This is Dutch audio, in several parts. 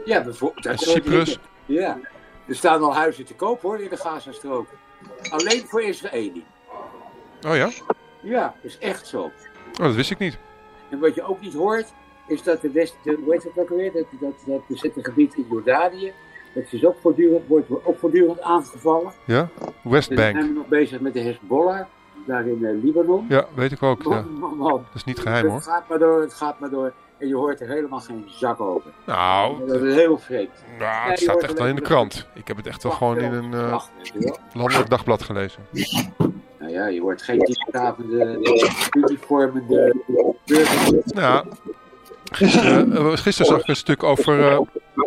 Ja, bijvoorbeeld. En Cyprus. Ja, er staan al huizen te koop hoor in de Gazastrook. Alleen voor Israëli. Oh ja? Ja, dat is echt zo. Oh, dat wist ik niet. En wat je ook niet hoort, is dat hoe heet dat ook alweer? Dat bezette gebied in Jordanië, dat is ook wordt ook voortdurend aangevallen. Ja? Westbank. En dan zijn we nog bezig met de Hezbollah, daar in Libanon. Ja, weet ik ook. Ja. Man. Dat is niet geheim hoor. Het gaat maar door. En je hoort er helemaal geen zak over. Nou, dat is heel vreemd. Nou, het staat echt wel in de krant. Ik heb het echt wel gewoon in een landelijk dagblad gelezen. Nou ja, je hoort geen diepgravende, uniformende burgers. Ja, gisteren zag ik een stuk over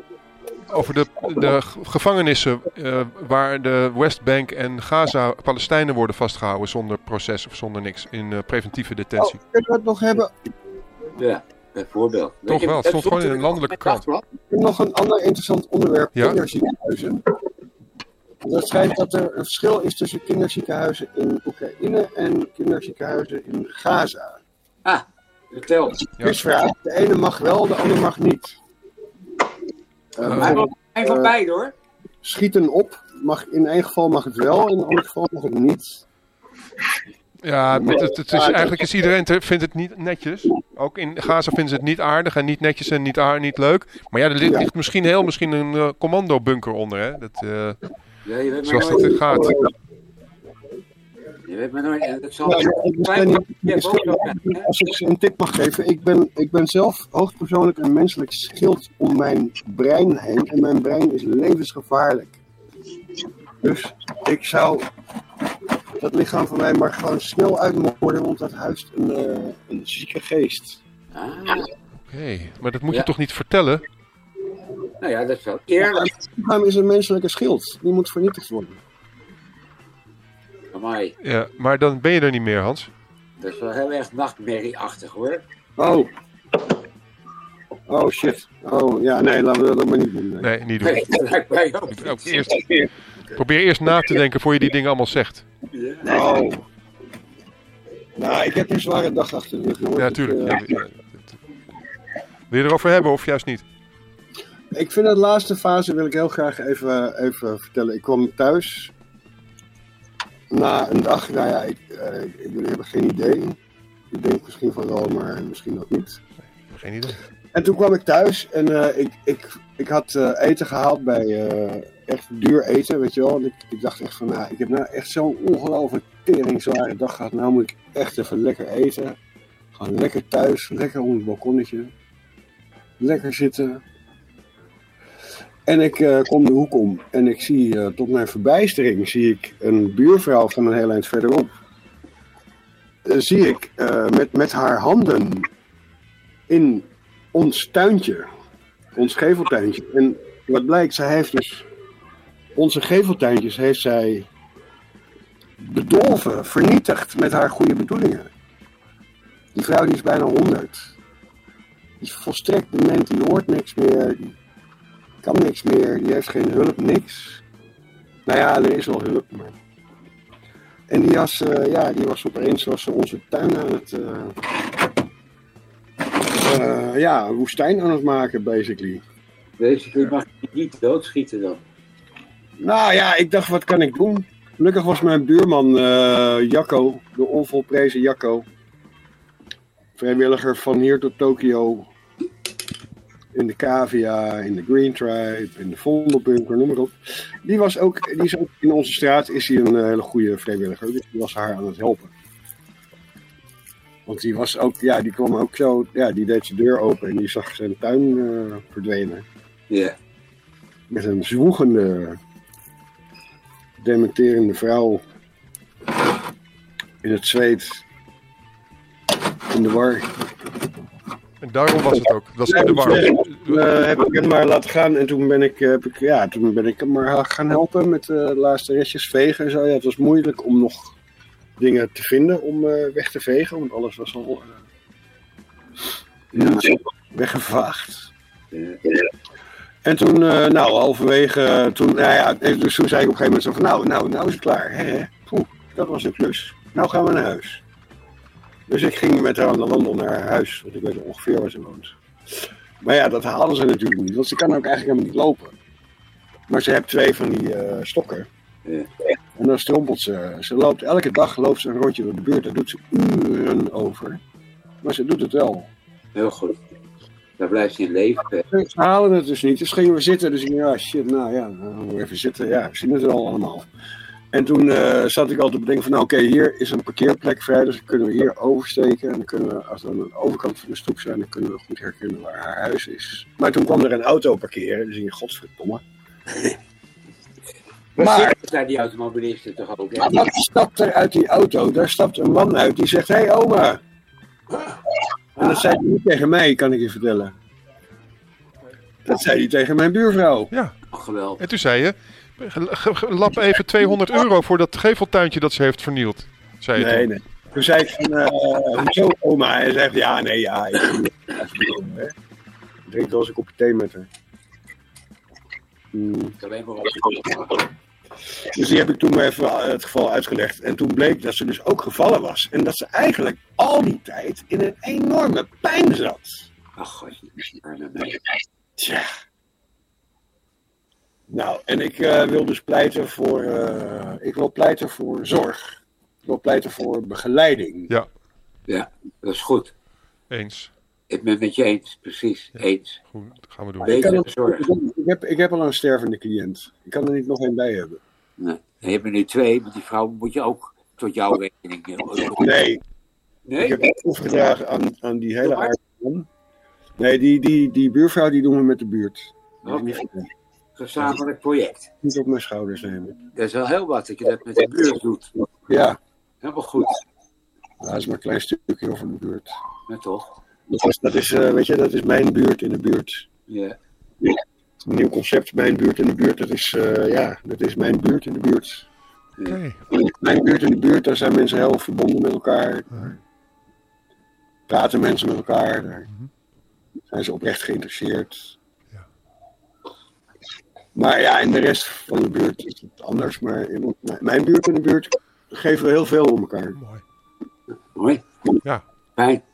de gevangenissen waar de Westbank en Gaza Palestijnen worden vastgehouden zonder proces of zonder niks in preventieve detentie. Kunnen we het nog hebben? Ja, bijvoorbeeld. Toch wel, het stond gewoon in een landelijke krant. Ik heb nog een ander interessant onderwerp, kinderziekenhuizen. Het schijnt dat er een verschil is tussen kinderziekenhuizen in Oekraïne en kinderziekenhuizen in Gaza. Ah, vertel. Quizvraag. De ene mag wel, de ander mag niet. Een van beide hoor. Schieten op. In één geval mag het wel, in een ander geval mag het niet. Ja, het is, eigenlijk is iedereen vindt het niet netjes. Ook in Gaza vinden ze het niet aardig en niet netjes en niet leuk. Maar ja, er ligt misschien een commandobunker onder, hè? Zoals dat gaat. Je weet maar nooit. Als ik een tip mag geven. Ik ben zelf hoogstpersoonlijk een menselijk schild om mijn brein heen. En mijn brein is levensgevaarlijk. Dus ik zou dat lichaam van mij maar gewoon snel uitmoorden. Want dat huist een zieke geest. Oké, maar dat moet je toch niet vertellen? Nou ja, dat is wel eerlijk. Het lichaam is een menselijke schild. Die moet vernietigd worden. Amai. Ja, maar dan ben je er niet meer, Hans. Dat is wel heel erg nachtmerrieachtig hoor. Oh shit. Oh ja, nee, laten we dat maar niet doen. Nee, niet doen. Probeer eerst na te denken voor je die dingen allemaal zegt. Oh. Nou, ik heb een zware dag achter de rug. Ja, natuurlijk. Wil je erover hebben of juist niet? Ik vind de laatste fase wil ik heel graag even vertellen. Ik kwam thuis na een dag. Nou ja, jullie hebben geen idee. Ik denk misschien van wel, maar misschien ook niet. Geen idee. En toen kwam ik thuis en ik had eten gehaald bij echt duur eten, weet je wel. En ik dacht echt van, ik heb nou echt zo'n ongelooflijk teringzware dag gehad. Nou moet ik echt even lekker eten. Gewoon lekker thuis, lekker onder het balkonnetje. Lekker zitten. En ik kom de hoek om en ik zie tot mijn verbijstering zie ik een buurvrouw van een heel eind verderop. Zie ik met haar handen in ons tuintje, ons geveltuintje. En wat blijkt, zij heeft dus onze geveltuintjes heeft zij bedolven, vernietigd met haar goede bedoelingen. Die vrouw die is bijna 100. Die is volstrekt dement, die hoort niks meer, die kan niks meer, die heeft geen hulp, niks. Nou ja, er is wel hulp, maar... En die was opeens onze tuin aan het... een woestijn aan het maken, basically. Basically mag je niet doodschieten dan? Nou ja, ik dacht, wat kan ik doen? Gelukkig was mijn buurman Jacco, de onvolprezen Jacco, vrijwilliger van hier tot Tokio, in de Cavia, in de Green Tribe, in de Vondelbunker, noem maar op. Die is ook in onze straat is hij een hele goede vrijwilliger, dus die was haar aan het helpen. Want die was ook, die kwam ook zo, die deed zijn deur open en die zag zijn tuin verdwenen. Ja. Met een zwoegende, dementerende vrouw in het zweet, in de war. En daarom was het ook. Het was in de war. Heb ik hem maar laten gaan en toen ben ik hem maar gaan helpen met de laatste restjes vegen en zo. Ja, het was moeilijk om nog dingen te vinden om weg te vegen, want alles was al weggevaagd. En toen, halverwege, dus toen zei ik op een gegeven moment zo van, nou is het klaar. Hè? Dat was een klus. Nou gaan we naar huis. Dus ik ging met haar aan de wandel naar haar huis, want ik weet ongeveer waar ze woont. Maar ja, dat haalden ze natuurlijk niet, want ze kan ook eigenlijk helemaal niet lopen. Maar ze heeft 2 van die stokken. Ja. En dan strompelt ze. Ze loopt elke dag een rondje door de buurt. Daar doet ze uren over. Maar ze doet het wel. Heel goed. Daar blijft ze in leven. Ze halen het dus niet. Dus gingen we zitten. Dus ik dacht, shit, nou ja, dan gaan we even zitten. Ja, we zien het wel allemaal. En toen zat ik al te bedenken van, nou oké, hier is een parkeerplek vrij. Dus dan kunnen we hier oversteken. En dan kunnen we, als we aan de overkant van de stoep zijn, dan kunnen we goed herkennen waar haar huis is. Maar toen kwam er een auto parkeren. Dus ik dacht, godverdomme. Maar zijn die automobilisten toch ook? Maar wat stapt er uit die auto? Daar stapt een man uit die zegt, hé oma. En dat zei hij niet tegen mij, kan ik je vertellen. Dat zei hij tegen mijn buurvrouw. Ja. Oh, geweldig. En toen zei je, lap even €200 voor dat geveltuintje dat ze heeft vernield. Zei je toen. Nee. Toen zei ik van, hoezo oma? En hij zegt, ja, ik drink wel eens een kopje thee met haar. Dus die heb ik toen maar even het geval uitgelegd. En toen bleek dat ze dus ook gevallen was. En dat ze eigenlijk al die tijd in een enorme pijn zat. Ach, godje. Tja. Nou, en ik wil dus pleiten voor... ik wil pleiten voor zorg. Ik wil pleiten voor begeleiding. Ja. Ja, dat is goed. Eens. Ik ben het met je eens, precies. Ja. Eens. Goed, dat gaan we doen. Beter zorg. Ik heb al een stervende cliënt. Ik kan er niet nog één bij hebben. Nee. En je hebt er nu 2, want die vrouw moet je ook tot jouw rekening nemen. Nee. Nee? Ik heb het opgedragen aan die hele aardige man. Nee, die buurvrouw die doen we met de buurt. Okay. Gezamenlijk project. Niet op mijn schouders nemen. Dat is wel heel wat dat je dat met de buurt doet. Ja. Helemaal goed. Dat is maar een klein stukje over de buurt. Ja, toch? Dat is, weet je, dat is mijn buurt in de buurt. Ja. Een nieuw concept, mijn buurt in de buurt. Dat is mijn buurt in de buurt. Okay. Mijn buurt in de buurt, daar zijn mensen heel verbonden met elkaar. Daar praten mensen met elkaar. Daar zijn ze oprecht geïnteresseerd. Ja. Maar ja, in de rest van de buurt is het anders. Maar in mijn buurt in de buurt geven we heel veel om elkaar. Mooi. Ja. Fijn.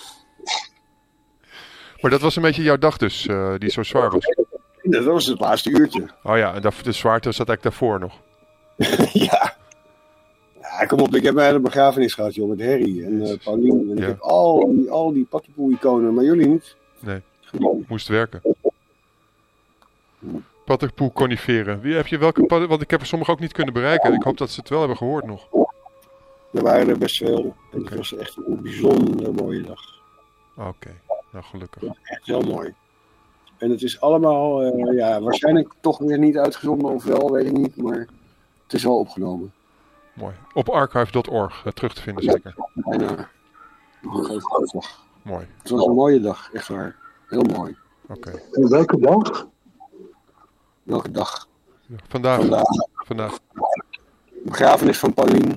Maar dat was een beetje jouw dag dus, die zo zwaar was. Dat was het laatste uurtje. Oh ja, en de zwaarte zat eigenlijk daarvoor nog. Ja, kom op. Ik heb mijn hele begrafenis gehad, joh, met Harry en Paulien. En ik heb al die Pattenpoel-iconen, maar jullie niet. Nee, moest werken. Pattenpoel coniferen. Wie heb je welke want ik heb er sommige ook niet kunnen bereiken. Ik hoop dat ze het wel hebben gehoord nog. Er waren er best veel. En het was echt een bijzonder mooie dag. Oké, nou gelukkig. Ja, echt heel mooi. En het is allemaal, waarschijnlijk toch weer niet uitgezonden of wel, weet ik niet. Maar het is wel opgenomen. Mooi. Op archive.org terug te vinden zeker. Bijna. Mooi. Het was een mooie dag, echt waar. Heel mooi. Oké. En welke dag? Welke dag? Ja, vandaag. Begrafenis van Paulien.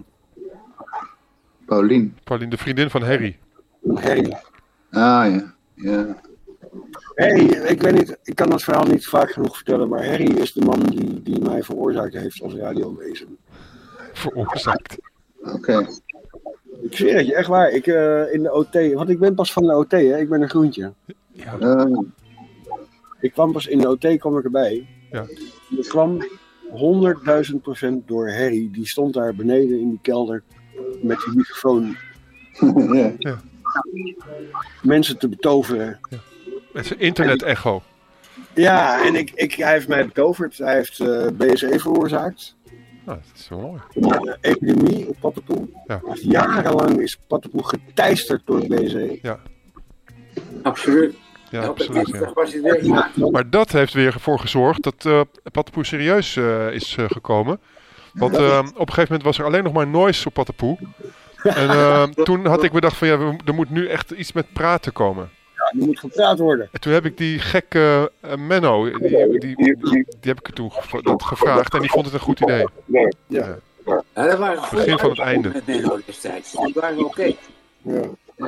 Paulien, de vriendin van Harry. Harry. Ah ja. Harry, ik weet niet, ik kan dat verhaal niet vaak genoeg vertellen, maar Harry is de man die mij veroorzaakt heeft als radiowezen. Veroorzaakt? Oké. Ik zweer het je, echt waar. Ik in de OT, want ik ben pas van de OT, hè? Ik ben een groentje. Ja. Ik kwam pas in de OT, kwam ik erbij. Ja. Ik kwam 100.000% door Harry, die stond daar beneden in die kelder met die microfoon. Ja. Mensen te betoveren. Ja. Met zijn internet-echo. Ja, en hij heeft mij betoverd. Hij heeft BSE veroorzaakt. Nou, dat is wel mooi. Een epidemie op Pattenpoel. Ja. Jarenlang is Pattenpoel geteisterd door het BSE. Ja. Absoluut. Ja, absoluut. Ja. Maar dat heeft weer voor gezorgd dat Pattenpoel serieus is gekomen. Want op een gegeven moment was er alleen nog maar noise op Pattenpoel. En toen had ik bedacht van er moet nu echt iets met praten komen. Ja, er moet gepraat worden. En toen heb ik die gekke Menno, die heb ik toen gevraagd en die vond het een goed idee. Ja. Dat waren het begin van het einde. Met Menno destijds. Die waren oké. Ja.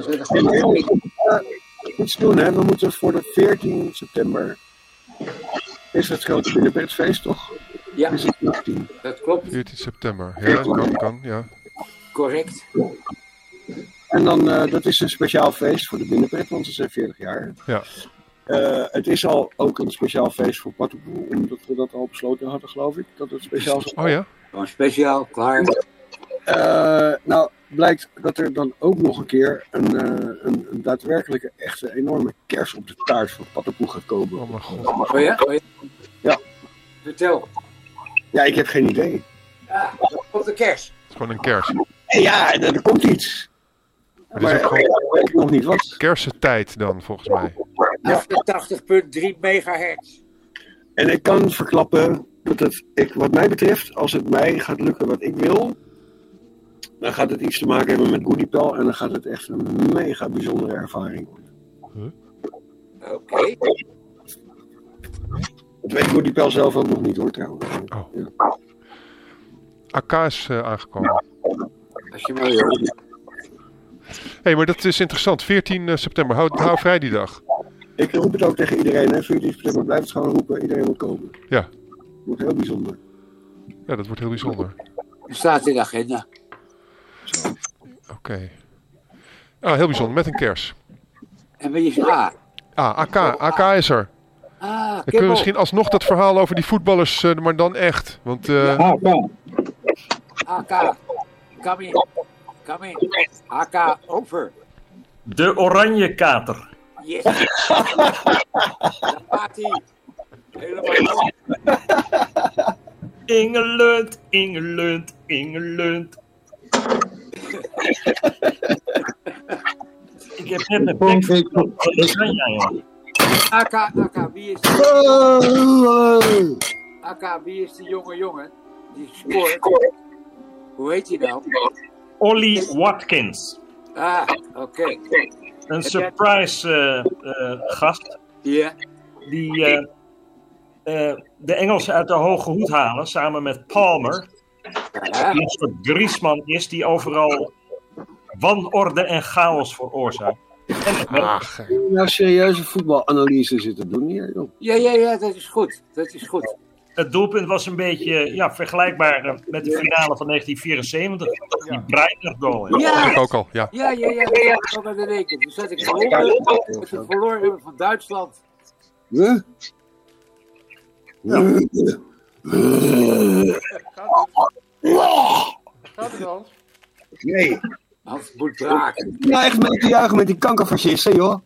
Iets doen, hè? We moeten voor de 14 september. Is het grote binnenpretfeest, toch? Ja, is het 14? Dat klopt. 14 september, ja, kan, ja. Correct. En dan, dat is een speciaal feest voor de binnenpret, want ze zijn 40 jaar. Ja. Het is al ook een speciaal feest voor Pattenpoel, omdat we dat al besloten hadden, geloof ik. Dat het speciaal is. Oh ja? Gewoon speciaal, klaar. Nou, blijkt dat er dan ook nog een keer een daadwerkelijke, echte, enorme kers op de taart van Pattenpoel gaat komen. Oh mijn god. Oh ja? Ja. Vertel. Ja, ik heb geen idee. Ja, op de kers. Het is gewoon een kers. Ja, er komt iets. Het is Maar ook gewoon ik weet nog niet wat. kersentijd dan, volgens mij. 88,3 megahertz. En ik kan verklappen dat wat mij betreft, als het mij gaat lukken wat ik wil, dan gaat het iets te maken hebben met Goodiepel en dan gaat het echt een mega bijzondere ervaring worden. Oké. Dat weet Goodiepel zelf ook nog niet hoor trouwens. Oh. Ja. AK is aangekomen. Als je maar wil. Hé, maar dat is interessant. 14 september. Hou vrij die dag. Ik roep het ook tegen iedereen, hè. 14 september, blijf het gewoon roepen, iedereen moet komen. Ja. Het wordt heel bijzonder. Ja, dat wordt heel bijzonder. Het staat in de agenda. Oké. Ah, heel bijzonder. Met een kers. En wie is A? Ah, AK is er. Ah, Dan kunnen we misschien alsnog dat verhaal over die voetballers, maar dan echt. Want AK. Come in. Come in. AK over. De oranje kater. Yes. Daar gaat hij. Helemaal op. Engelund, Engelund, Engelund. Ik heb net een bek van oranje. AK, wie is AK, wie is die jongen? Die scoort. Hoe heet hij nou? Ollie Watkins. Ah, oké. Een surprise gast. Ja. Die de Engelsen uit de hoge hoed halen. Samen met Palmer. Ja. Die een soort Griezmann is. Die overal wanorde en chaos veroorzaakt. ach, Nou, serieuze voetbalanalyse zitten doen hier, joh. Ja, dat is goed. Dat is goed. Het doelpunt was een beetje vergelijkbaar met de finale van 1974. Die Breitner goal. Ja. dat ik ook al. Ja. Ja. Ik kwam aan de rekenen. Toen zat ik gewonnen. Met het verloren hebben van Duitsland. Huh? Gaat het dan? Nee. Hans moet braken. Ja, echt mee te juichen met die kankerfascisten, joh.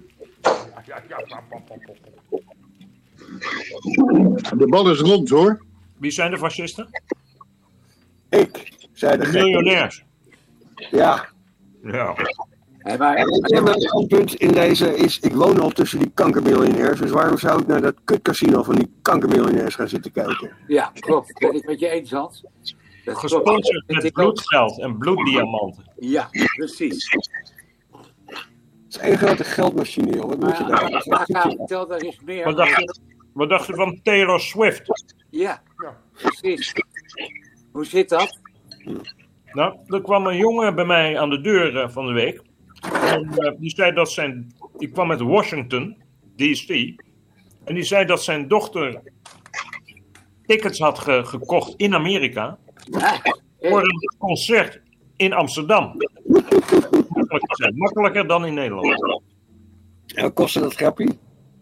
De bal is rond hoor. Wie zijn de fascisten? Ik, zei de De gek. miljonairs. Ja. Ja. Hey, maar, En mijn standpunt in deze is, ik woon al tussen die kankermiljonairs, dus waarom zou ik naar dat kutcasino van die kankermiljonairs gaan zitten kijken? ja, klopt. Ben ik met je eens, Hans? Dat klopt. Gesponsord Dat met ik ook. bloedgeld en bloeddiamanten. Ja, precies. Het is één grote geldmachine, joh. Wat moet je Maar daar? AK, vertel daar eens meer. Wat dacht je van Taylor Swift? Ja, precies. Hoe zit dat? Nou, er kwam een jongen bij mij aan de deur van de week. En die zei dat die kwam uit Washington, D.C. En die zei dat zijn dochter tickets had gekocht in Amerika. Ja, Voor een concert in Amsterdam. Makkelijker dan in Nederland. En wat kostte dat grappie?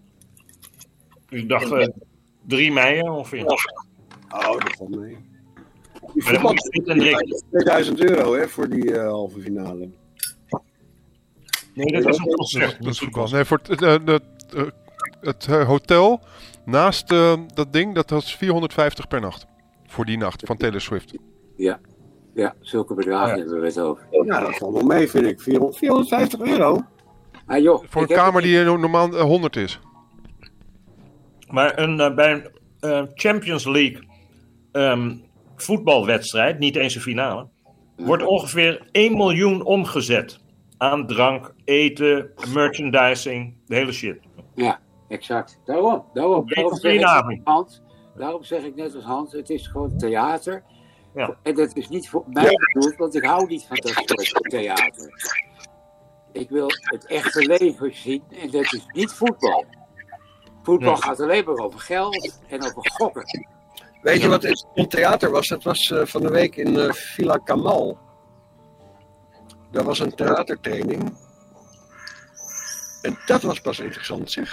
Ik dacht 3 mei ongeveer. Oh, dat valt mee. Die Maar dan moet je niet en drinken. €2000 hè, voor die halve finale. Nee, dat was een concert. Dat is voetbal. Nee, voor het hotel naast dat ding, dat was €450 per nacht. Voor die nacht van Taylor Swift. ja, zulke bedragen hebben we het over. Ja, dat valt wel mee, vind ik. €450. Ah, joh, Voor een ik heb kamer het die normaal 100 is. Maar bij een Champions League voetbalwedstrijd, niet eens een finale, wordt ongeveer 1 miljoen omgezet. Aan drank, eten, merchandising, de hele shit. Ja, exact. Daarom zeg ik, avond. Hans, daarom zeg ik net als Hans, het is gewoon theater. Ja. En dat is niet voor mij bedoeld, want ik hou niet van dat soort theater. Ik wil het echte leven zien en dat is niet voetbal. Voetbal gaat alleen maar over geld en over gokken. Weet je wat het theater was? Dat was van de week in Villa Kamal. Dat was een theatertraining. En dat was pas interessant, zeg.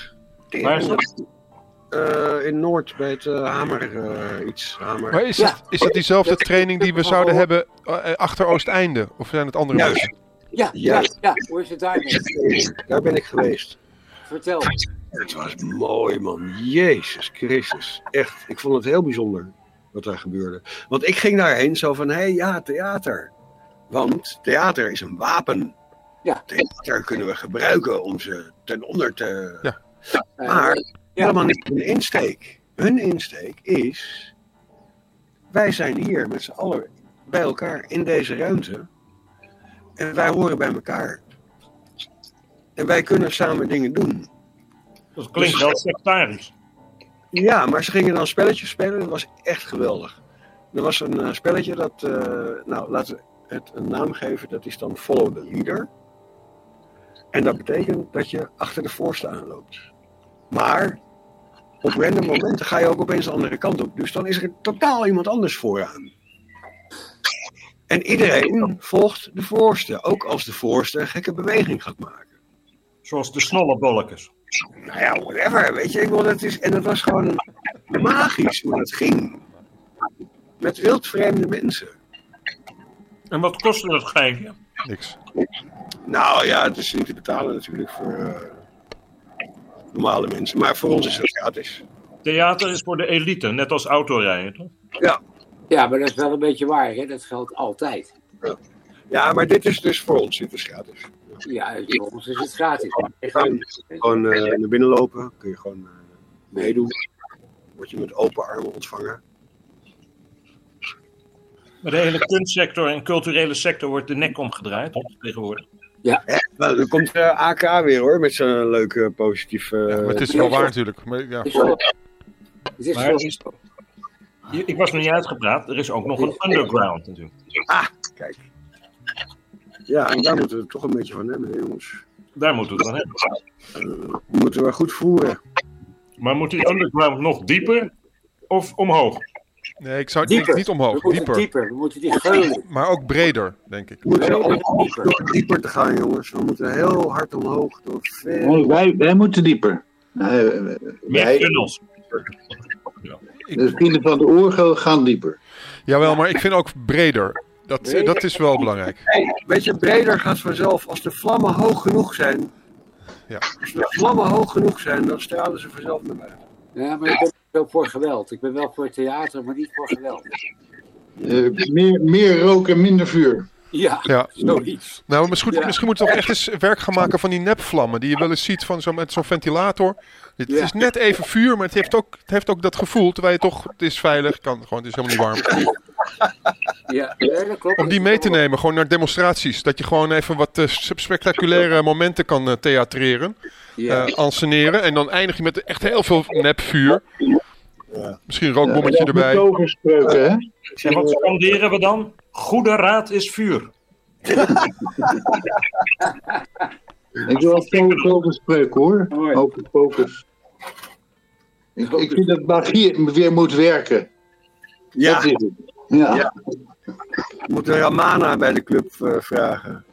Waar is dat? In Noord bij het Hamer Hamer. Maar is dat diezelfde training die we zouden hebben achter Oosteinde? Of zijn het andere Juist. mensen? Ja. Hoe is het daarmee? Daar ben ik geweest. Vertel. Het was mooi, man. Jezus Christus. Echt, ik vond het heel bijzonder wat daar gebeurde. Want ik ging daarheen zo van, theater. Want theater is een wapen. Ja. Theater kunnen we gebruiken om ze ten onder te... Ja. Maar helemaal niet hun insteek. Hun insteek is... Wij zijn hier met z'n allen bij elkaar in deze ruimte. En wij horen bij elkaar. En wij kunnen samen dingen doen. Dat klinkt wel sectarisch. Ja, maar ze gingen dan spelletjes spelen. Dat was echt geweldig. Er was een spelletje dat... laten we het een naam geven. Dat is dan Follow the Leader. En dat betekent dat je achter de voorste aanloopt. Maar op random momenten ga je ook opeens de andere kant op. Dus dan is er totaal iemand anders vooraan. En iedereen volgt de voorste. Ook als de voorste een gekke beweging gaat maken. Zoals de snollebolletjes. Nou ja, whatever, weet je. En dat was gewoon magisch hoe het ging. Met wildvreemde mensen. En wat kostte dat geintje? Niks. Nou ja, het is niet te betalen natuurlijk voor normale mensen. Maar voor ons is het gratis. Theater is voor de elite, net als autorijden, toch? Ja. Ja, maar dat is wel een beetje waar, hè? Dat geldt altijd. Ja, maar dit is dus voor ons, dit is gratis. Ja, voor ons is het gratis. Gewoon naar binnen lopen, kun je gewoon meedoen. Word je met open armen ontvangen. Maar de hele kunstsector en culturele sector wordt de nek omgedraaid, toch, tegenwoordig. Ja. Nou, dan komt AK weer hoor, met zijn leuke positieve... Maar het is wel waar natuurlijk. Maar, ja. Het is Maar zo. Ik was nog niet uitgepraat, er is ook nog een underground natuurlijk. Ah, kijk. Ja, en daar moeten we het toch een beetje van hebben, hè, jongens. Daar moeten we het van hebben. Moeten we goed voeren. Maar moet die underground nog dieper of omhoog? Nee, ik zou het niet omhoog. We moeten dieper. We moeten die geulen. Maar ook breder, denk ik. We moeten door dieper te gaan, jongens. We moeten heel hard omhoog. Door veel... Wij moeten dieper. Meer tunnels. De vrienden van de orgel gaan dieper. Jawel, maar ik vind ook breder. Dat is wel belangrijk. Hey, weet je, breder gaat vanzelf. Als de vlammen hoog genoeg zijn... Ja. Als de vlammen hoog genoeg zijn, dan stralen ze vanzelf naar buiten. Ja, maar ik ben wel voor geweld. Ik ben wel voor theater, maar niet voor geweld. Meer rook en minder vuur. Ja, zoiets. Nou, misschien moeten we toch echt eens werk gaan maken van die nepvlammen. Die je wel eens ziet met zo'n ventilator. Het is net even vuur, maar het heeft ook dat gevoel. Terwijl je toch, het is veilig, het is helemaal niet warm. Ja, dat klopt. Om die mee te nemen, gewoon naar demonstraties. Dat je gewoon even wat spectaculaire momenten kan theatreren. Anseneren. En dan eindig je met echt heel veel nepvuur. Ja. Misschien een rookbommetje erbij. Toverspreuken, hè? En wat scanderen we dan? Goede raad is vuur. Ik wil een toverspreuk hoor. Hocus pocus. Ik vind dat magie weer moet werken. Ja. Dat is het. Ja. We moeten Ramana bij de club vragen.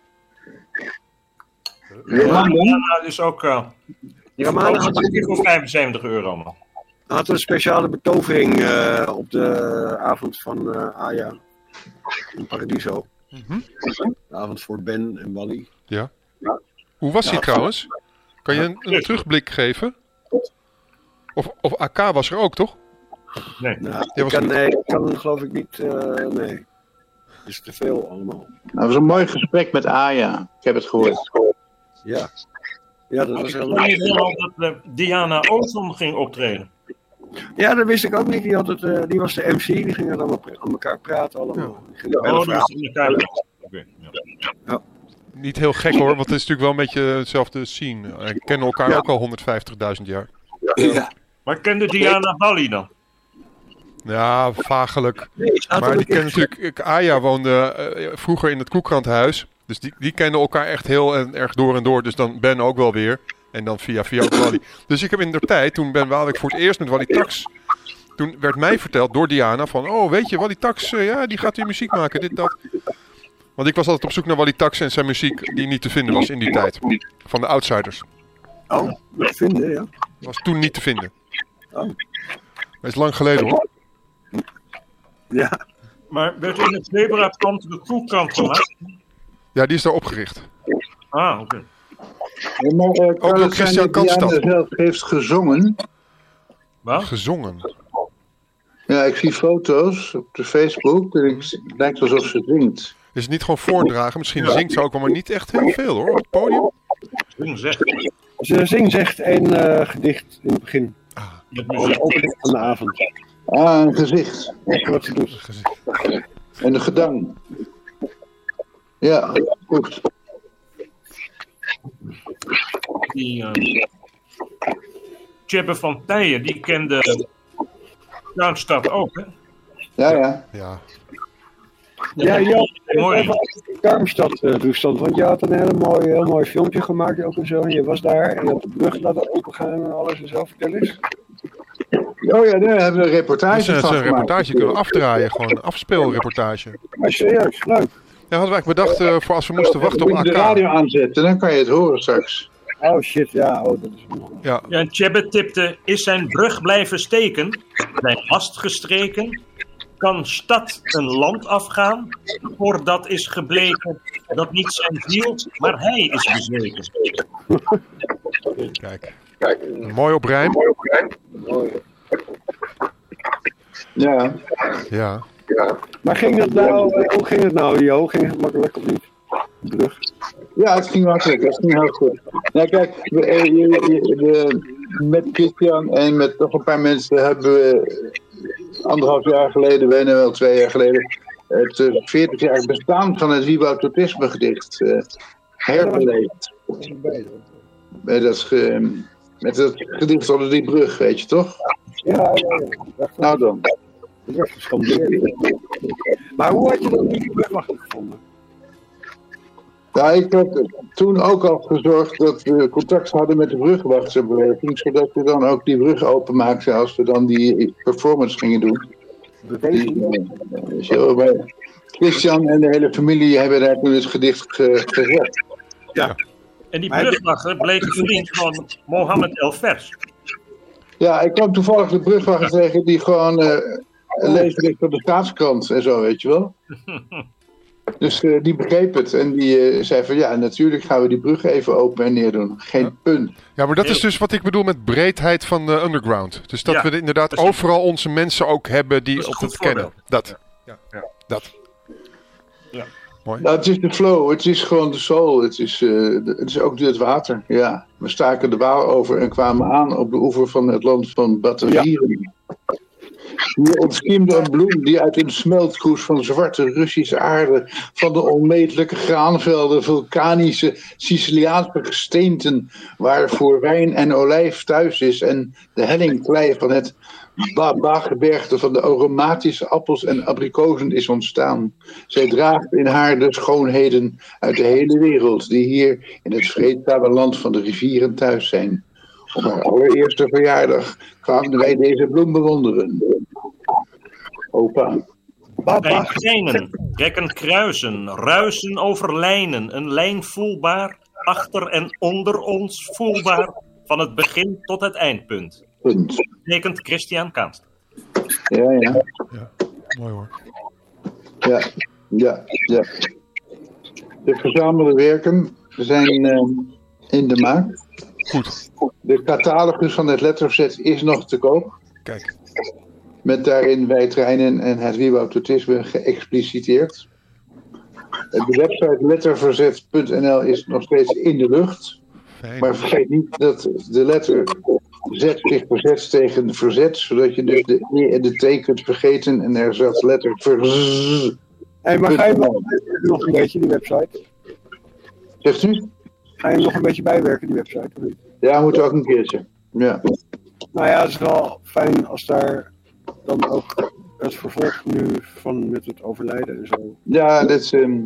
Ramana is ook... Ramana had voor €75 man. had een speciale betovering op de avond van Aya in Paradiso. Mm-hmm. De avond voor Ben en Wally. Ja. Hoe was hij trouwens? Kan je een terugblik geven? Of AK was er ook, toch? Nee. Nou, ik kan geloof ik niet... nee. Het is te veel allemaal. Dat was een mooi gesprek met Aya. Ik heb het gehoord. Ja. Ja, dat was heel Ik wist leuk. helemaal dat Diana Ozon ging optreden. Ja, dat wist ik ook niet. Die was de MC. Die ging allemaal aan elkaar praten allemaal. Die ging Oh, die is in elkaar. Okay, ja. Niet heel gek hoor, want het is natuurlijk wel een beetje hetzelfde scene. We kennen elkaar ook al 150.000 jaar. Ja. Maar kende Diana Bali dan? Ja, vagelijk. Maar die kennen natuurlijk... Aya woonde vroeger in het Koekranthuis. Dus die kenden elkaar echt heel erg door en door. Dus dan Ben ook wel weer. En dan via ook Wally. Dus ik heb in de tijd, toen Ben Waalwijk voor het eerst met Wally Tax... Toen werd mij verteld door Diana van... Oh, weet je, Wally Tax, die gaat weer muziek maken, dit, dat. Want ik was altijd op zoek naar Wally Tax en zijn muziek die niet te vinden was in die tijd. Van de Outsiders. Oh, dat vinden, ja. Was toen niet te vinden. Oh. Dat is lang geleden hoor. Ja. Maar werd in het Zebraplant de koelkant gemaakt? Ja, die is daar opgericht. Ah, oké. Ja, maar kan door het zijn Christian dat Diana Kantstad. zelf heeft gezongen? Wat? Gezongen. Ja, ik zie foto's op de Facebook en het lijkt alsof ze zingt. Is het niet gewoon voordragen? Misschien zingt ze ook wel, maar niet echt heel veel hoor. Op het podium. Ding zegt. Ze zingt echt een gedicht in het begin. Met Op muziek. de opening van de avond. Ah, een gezicht. Dat is wat ze doet. En een gedang. Ja, goed. Die Tjebbe van Tijen, die kende Zaanstad ook, hè? Ja. Ja. Ja, je had Mooi. even de Darmstad-toestand. Want je had een heel mooi filmpje gemaakt ook en zo. En je was daar en je had de brug laten opengaan en alles en zo. Vertel eens. Oh ja, daar hebben we een Dus reportage dat is van een gemaakt. reportage kunnen we afdraaien. Gewoon een afspeelreportage. Maar serieus, leuk. Ja, hadden we eigenlijk bedacht voor als we moesten wachten op Moet je de AK. radio aanzetten, dan kan je het horen straks. Oh shit, ja. Oh, dat is Ja, Ja, en Tjebbe tipte, is zijn brug blijven steken? Zijn mast gestreken? Kan stad een land afgaan? Voordat is gebleken dat niet zijn ziel, maar hij is bezweken. kijk. Mooi op rijm. Ja. Ja. Maar ging het nou, hoe ging het nou, Jo? Ging het makkelijk of niet? De brug. Ja, het ging makkelijk. Het ging heel goed. Nou kijk, met Christian en met nog een paar mensen hebben we 1,5 jaar geleden, bijna wel 2 jaar geleden, het 40-jarig bestaan van het Wieboud-Totisme gedicht herbeleefd. Met dat gedicht onder die brug, weet je toch? Ja. Nou dan. Het werd gescandeerd. Maar hoe had je dan die brugwachter gevonden? Nou, ik heb toen ook al gezorgd dat we contact hadden met de brugwachterbeweging, zodat we dan ook die brug openmaakten als we dan die performance gingen doen. Christian en de hele familie hebben daar toen het gedicht gezet. Ja. En die brugwachter bleek een vriend van Mohammed El Vers. Ja, ik kwam toevallig de brugwachter tegen die gewoon leefde op de Staatskrant en zo, weet je wel. Dus die begreep het en die zei van ja, natuurlijk gaan we die brug even open en neer doen. Geen punt. Ja, maar dat is dus wat ik bedoel met breedheid van de underground. Dus dat Ja, we inderdaad precies. overal onze mensen ook hebben die Dat is een op goed het kennen. voorbeeld. Dat. Dat. Ja. Mooi. Nou, het is de flow, het is gewoon de soul, het is ook het water. Ja. We staken de Waal over en kwamen aan op de oever van het land van Batavieren. Hier ontskiemde een bloem die uit een smeltkroes van zwarte Russische aarde, van de onmetelijke graanvelden, vulkanische Siciliaanse gesteenten, waarvoor wijn en olijf thuis is, en de hellingklei van het Baba-gebergte van de aromatische appels en abrikozen is ontstaan. Zij draagt in haar de schoonheden uit de hele wereld, die hier in het vreedzame land van de rivieren thuis zijn. Op haar allereerste verjaardag kwamen wij deze bloem bewonderen. Opa. Bij treinen, trekken kruisen, ruisen over lijnen, een lijn voelbaar, achter en onder ons voelbaar, van het begin tot het eindpunt. Punt. Tekent Christian Kant. Ja. Mooi hoor. Ja. De verzamelde werken zijn in de maak. Goed. De catalogus van het letterverzet is nog te koop. Kijk. Met daarin wij treinen en het Wieboud-Totisme geëxpliciteerd. De website letterverzet.nl is nog steeds in de lucht. Fijn. Maar vergeet niet dat de letter Z zich verzet tegen verzet. Zodat je dus de E en de T kunt vergeten. En er zat letter verz. Hey, maar ga je nog een beetje die website? Zegt u? Ga je hem nog een beetje bijwerken, die website? Of niet? Ja, moet ook een keertje. Ja. Nou ja, het is wel fijn als daar dan ook het vervolg nu van met het overlijden en zo. Ja, dat is,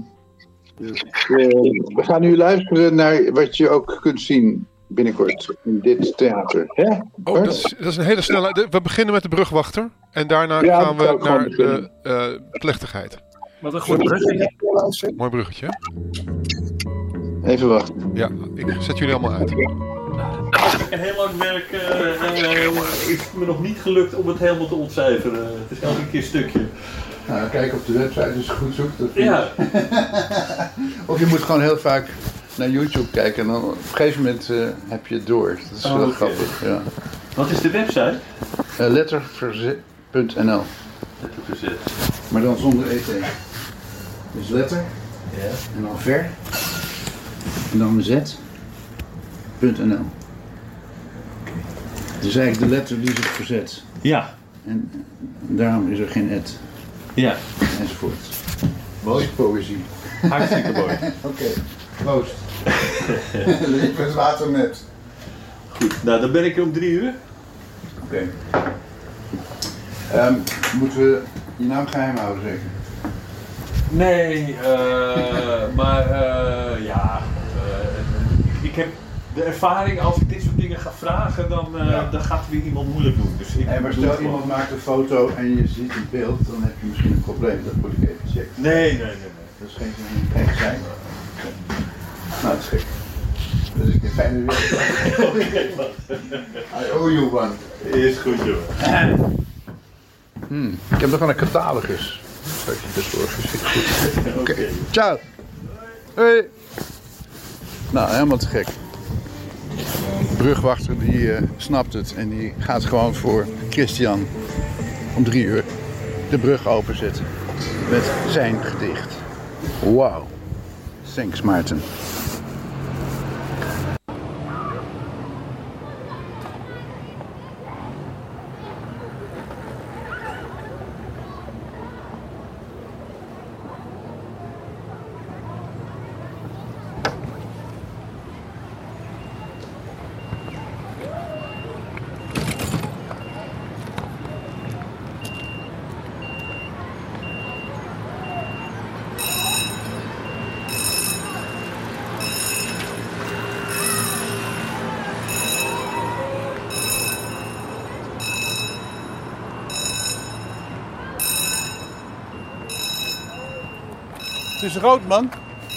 we gaan nu luisteren naar wat je ook kunt zien binnenkort in dit theater. Hè? Oh, dat is een hele snelle... We beginnen met de brugwachter. En daarna Ja, gaan dat zou we ik gewoon naar de beginnen. plechtigheid. Wat een goed bruggetje. Mooi bruggetje. Even wachten. Ja, ik zet jullie allemaal uit. ik een heel lang werk is het me nog niet gelukt om het helemaal te ontcijferen. Het is elke keer een stukje. Nou, kijk op de website als je goed zoekt. Dat vind Ja. Of je moet gewoon heel vaak naar YouTube kijken en dan op een gegeven moment heb je het door. Dat is wel oké. grappig. Ja. Wat is de website? Letterverzet.nl. Letterverzet. Maar dan zonder ET. Dus letter Ja. en dan ver en dan z.nl. Het is eigenlijk de letter die zich verzet. Ja. En daarom is er geen et Ja. enzovoort. Mooi. Dat is poëzie. Hartstikke mooi. Oké, proost. Ik ben water net. Goed, nou dan ben ik er om 3 uur. Oké. Moeten we je naam geheim houden zeker? Nee, maar ja. Ik heb de ervaring als ik dit soort dingen ga vragen, dan gaat weer iemand moeilijk doen. Dus ik Maar doe stel het iemand gewoon. maakt een foto en je ziet een beeld, dan heb je misschien een probleem. Dat moet ik even checken. Nee. Dat is geen zijn. Nou, dat is gek. Dat is een fijne wereld. I owe you one. Is goed, jongen. Ik heb nog wel een catalogus. Zal ik je bezorgen? Zit goed. Oké. Ciao. Hoi. Nou, helemaal te gek. De brugwachter die snapt het en die gaat gewoon voor Christian om 3 uur de brug openzetten met zijn gedicht. Wauw. Thanks, Maarten. Het is rood, man.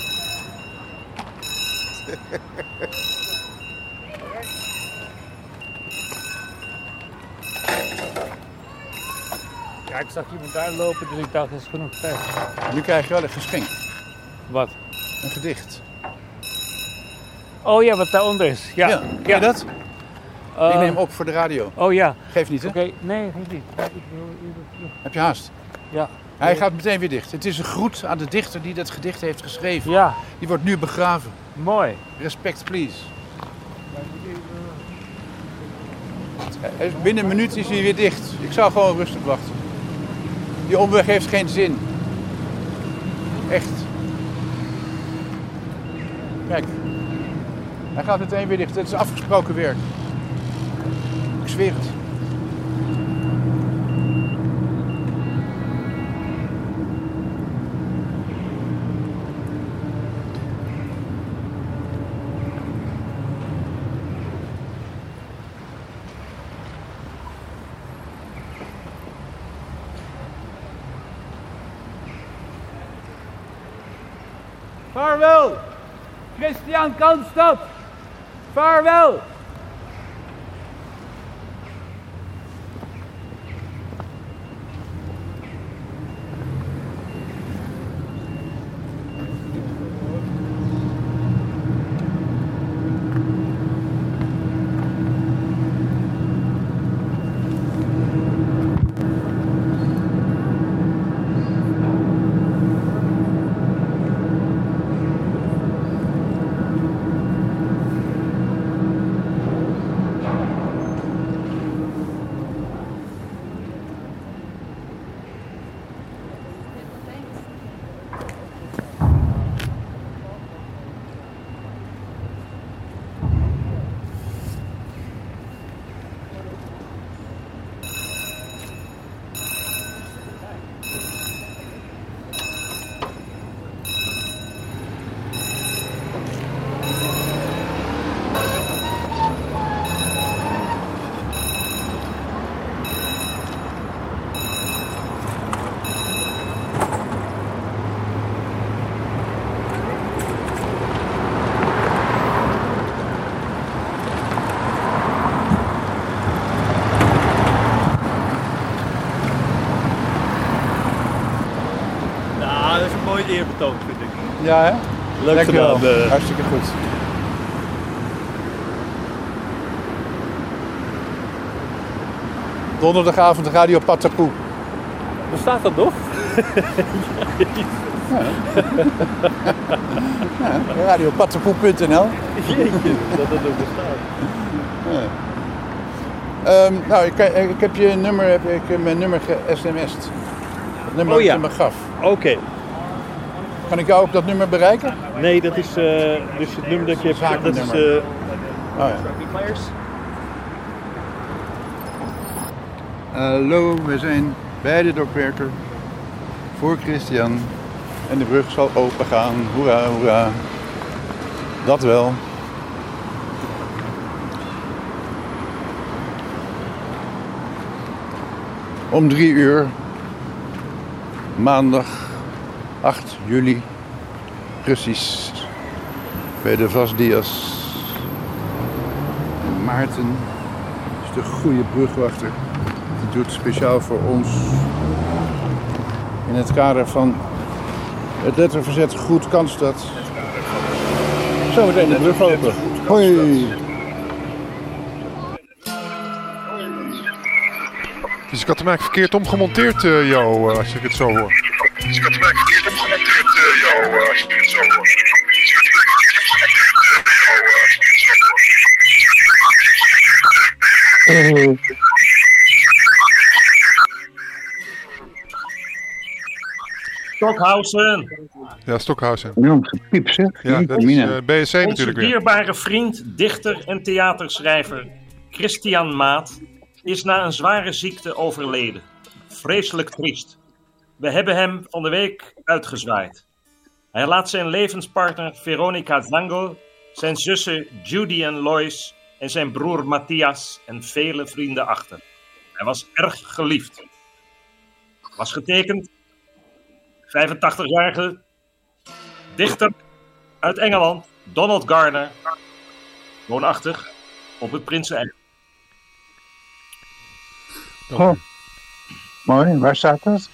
Ja, ik zag iemand daar lopen, dus ik dacht, dat is genoeg tijd. Nu krijg je wel een geschenk. Wat? Een gedicht. Oh ja, wat daaronder is. Ja. Ken je dat? Ik neem op voor de radio. Oh ja. Geef niet, hè? Oké, nee, geef niet. Heb je haast? Ja. Hij gaat meteen weer dicht. Het is een groet aan de dichter die dat gedicht heeft geschreven. Ja, Die wordt nu begraven. mooi. Respect, please. Binnen een minuut is hij weer dicht. Ik zou gewoon rustig wachten. Die omweg heeft geen zin. Echt. Kijk. Hij gaat meteen weer dicht. Het is afgesproken werk. Ik zweer het. Vaarwel! Christian Kantstad! Vaarwel! betoond, vind ik. Ja, hè? Leuk Dankjewel. gedaan. Hartstikke goed. Donderdagavond Radio Patapoe. Bestaat dat nog? Radiopatapoe.nl. Jeetje, dat het ook bestaat. Nou, ik heb je nummer, ik heb mijn nummer ge-sms'd. Het nummer dat je me gaf. Oké. Kan ik jou op dat nummer bereiken? Nee, dat is dus het nummer dat je hebt. Dat is Zakennummer. Hallo, we zijn bij de dokwerker voor Christian. En de brug zal open gaan. Hoera, hoera. Dat wel. Om 3 uur, maandag 8 juli, precies, bij de Vasdias. En Maarten is de goede brugwachter. Die doet speciaal voor ons in het kader van het letterverzet Goed Kansstad. Zometeen de brug open. Hoi! Dus ik had hem eigenlijk verkeerd omgemonteerd, Jo, als ik het zo hoor. Stockhausen. Ja, Stockhausen. Enorm gepiep, zeg. Ja, dat is BSC Onze natuurlijk weer. dierbare vriend, dichter en theaterschrijver Christian Maat is na een zware ziekte overleden. Vreselijk triest. We hebben hem van de week uitgezwaaid. Hij laat zijn levenspartner Veronica Zango, zijn zussen Judy en Lois en zijn broer Matthias en vele vrienden achter. Hij was erg geliefd. Was getekend 85-jarige dichter uit Engeland, Donald Garner, woonachtig op het Prinseneiland. Oh. Mooi, waar staat dat?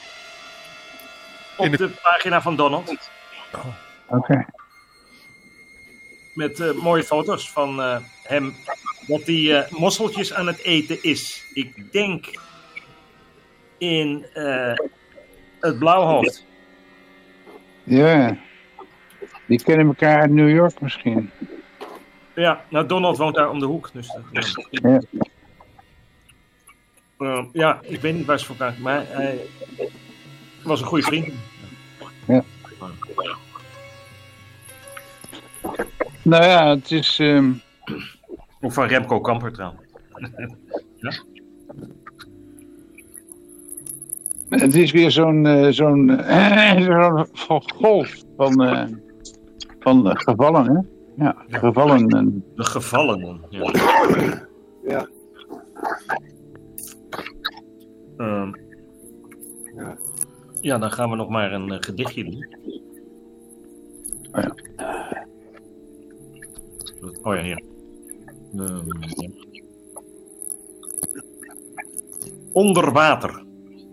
Op de pagina van Donald. Oké. Met mooie foto's van hem. Dat hij mosseltjes aan het eten is. Ik denk in het Blauwhoofd. Ja. Die kennen elkaar uit New York misschien. Ja, nou Donald woont daar om de hoek. Dus, Ja. ja, ik weet niet waar ze voor elkaar, maar hij was een goede vriend. Ja. Nou ja, het is... Of van Remco Kamper trouwens. Ja? Het is weer zo'n golf van gevallen, hè? Ja, gevallenen. De gevallenen, ja. Ja. Ja, dan gaan we nog maar een gedichtje doen. Oh ja. Oh ja, hier. Onder water.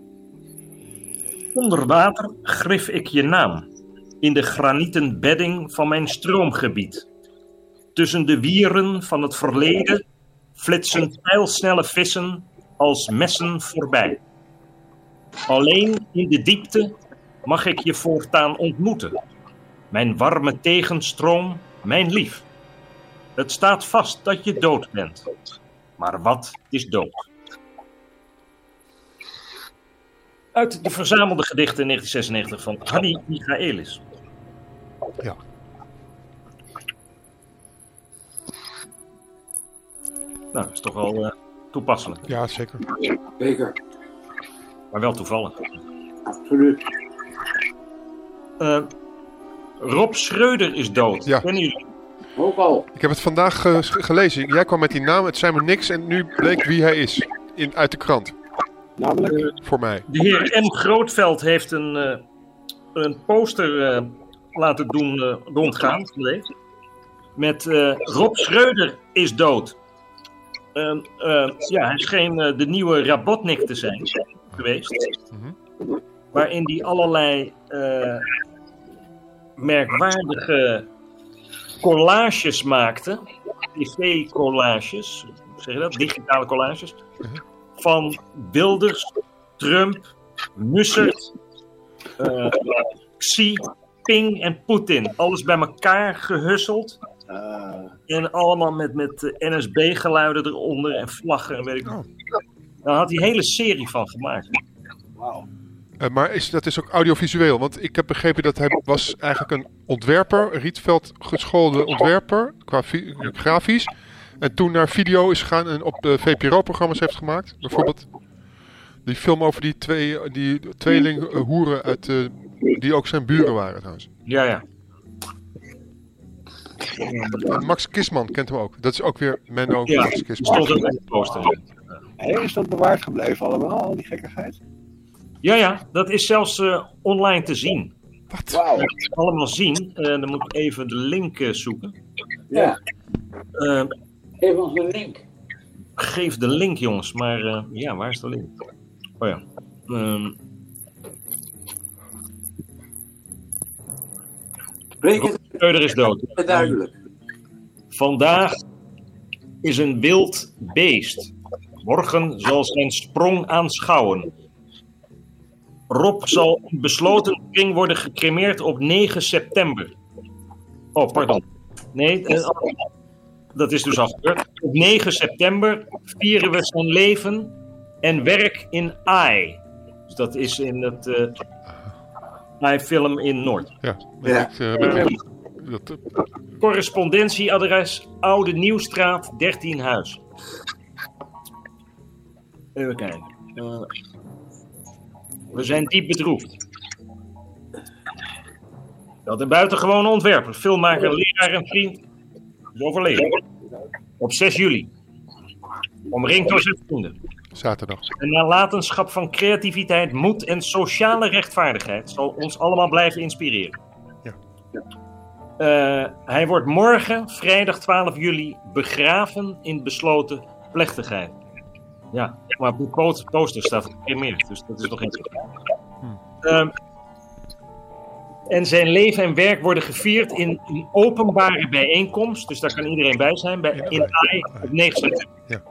Onder water grif ik je naam. In de granieten bedding van mijn stroomgebied. Tussen de wieren van het verleden flitsen pijlsnelle vissen als messen voorbij. Alleen in de diepte mag ik je voortaan ontmoeten. Mijn warme tegenstroom, mijn lief. Het staat vast dat je dood bent. Maar wat is dood? Uit de verzamelde gedichten in 1996 van Hanni Michaelis. Ja. Nou, dat is toch wel toepasselijk. Ja, zeker. Zeker, Maar wel toevallig. absoluut. Rob Schreuder is dood. Ja. Kennen jullie? Ook al. Ik heb het vandaag gelezen. Jij kwam met die naam, het zei me niks en nu bleek wie hij is. Uit de krant. Namelijk? Voor mij. De heer M. Grootveld heeft een poster laten doen rondgaan. Met Rob Schreuder is dood. Ja, hij scheen de nieuwe Rabotnik te zijn geweest. Waarin hij allerlei merkwaardige collages maakte. TV-collages. Hoe zeg je dat? Digitale collages. Van Wilders, Trump, Mussert, Xi, Ping en Poetin. Alles bij elkaar gehusseld. En allemaal met NSB-geluiden eronder en vlaggen en weet ik wat. Daar had hij een hele serie van gemaakt. Wauw. Maar dat is ook audiovisueel, want ik heb begrepen dat hij was eigenlijk een ontwerper, Rietveld geschoolde ontwerper, qua grafisch. En toen naar video is gegaan en op de VPRO-programma's heeft gemaakt. Bijvoorbeeld die film over die tweeling hoeren uit, die ook zijn buren waren trouwens. Ja. En Max Kisman kent hem ook. Dat is ook weer Menno Max Kisman. Stond ook in de poster. Is dat bewaard gebleven allemaal, al die gekkigheid? Ja, dat is zelfs online te zien. Wat? Wauw. Dat kan je allemaal zien. Dan moet ik even de link zoeken. Ja. Geef ons een link. Geef de link, jongens. Maar waar is de link? Oh ja. Schreuder is dood. Duidelijk. Vandaag is een wild beest. Morgen zal zijn sprong aanschouwen. Rob zal in besloten kring worden gecremeerd op 9 september. Oh, pardon. Nee, dat is dus al gebeurd. Op 9 september vieren we zijn leven en werk in AI. Dus dat is in het AI-film in Noord. Ja. Correspondentieadres Oude Nieuwstraat 13 Huis. Even kijken. We zijn diep bedroefd. Dat een buitengewone ontwerper, filmmaker, leraar en vriend is overleden. Op 6 juli. Omringd door zijn vrienden. Zaterdag. Een nalatenschap van creativiteit, moed en sociale rechtvaardigheid zal ons allemaal blijven inspireren. Hij wordt morgen, vrijdag 12 juli, begraven in besloten plechtigheid. Ja, maar op de poster staat gecremeerd, dus dat is nog eens. En zijn leven en werk worden gevierd in een openbare bijeenkomst, dus daar kan iedereen bij zijn, in AI op 9 september. Ja.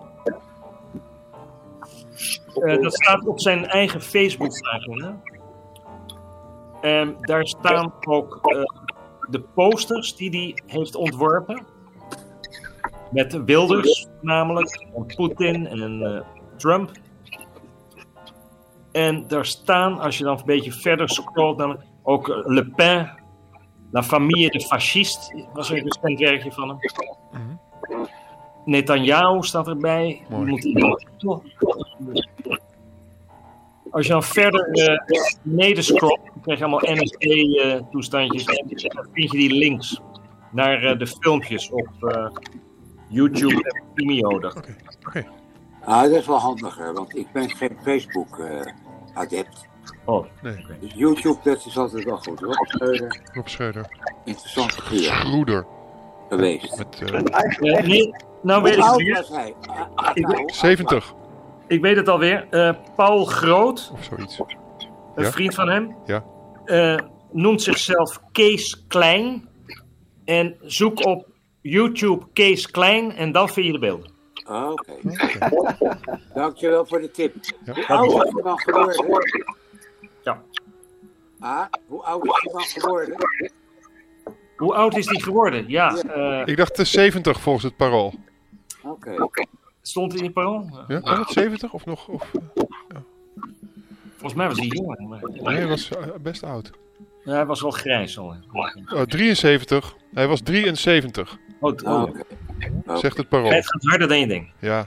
Dat staat op zijn eigen Facebookpagina. Daar staan ook de posters die hij heeft ontworpen. Met de Wilders namelijk, en Poetin en Trump. En daar staan, als je dan een beetje verder scrolt, namelijk ook Le Pen, La Famille de Fasciste, was een recent werkje van hem. Netanyahu staat erbij. Als je dan verder beneden scrolt, dan krijg je allemaal NSB-toestandjes. Dan vind je die links naar de filmpjes op YouTube en Vimeo. Oké. Dat is wel handiger, want ik ben geen Facebook-adept. Oh, nee. Dus YouTube, dat is altijd wel goed. Rob Schreuder. Interessante figuur. Schroeder. Geweest. Nee, nou weet ik het weer. Was hij? 70. Ik weet het alweer. Paul Groot, of zoiets. een vriend van hem, noemt zichzelf Kees Klein. En zoek op YouTube Kees Klein en dan vind je de beelden. Oké. Dankjewel voor de tip. Hoe oud is hij dan geworden? Ja. Hoe oud is hij dan geworden? Hoe oud is hij geworden? Ja. Ik dacht 70 volgens het Parool. Oké. Stond hij in het Parool? Ja, kan het 70 of nog? Volgens mij was hij jonger. Nee, hij was best oud. Ja, hij was wel grijs al. 73. Hij was 73. Zegt het Parool. Het gaat harder dan je denkt. Ja.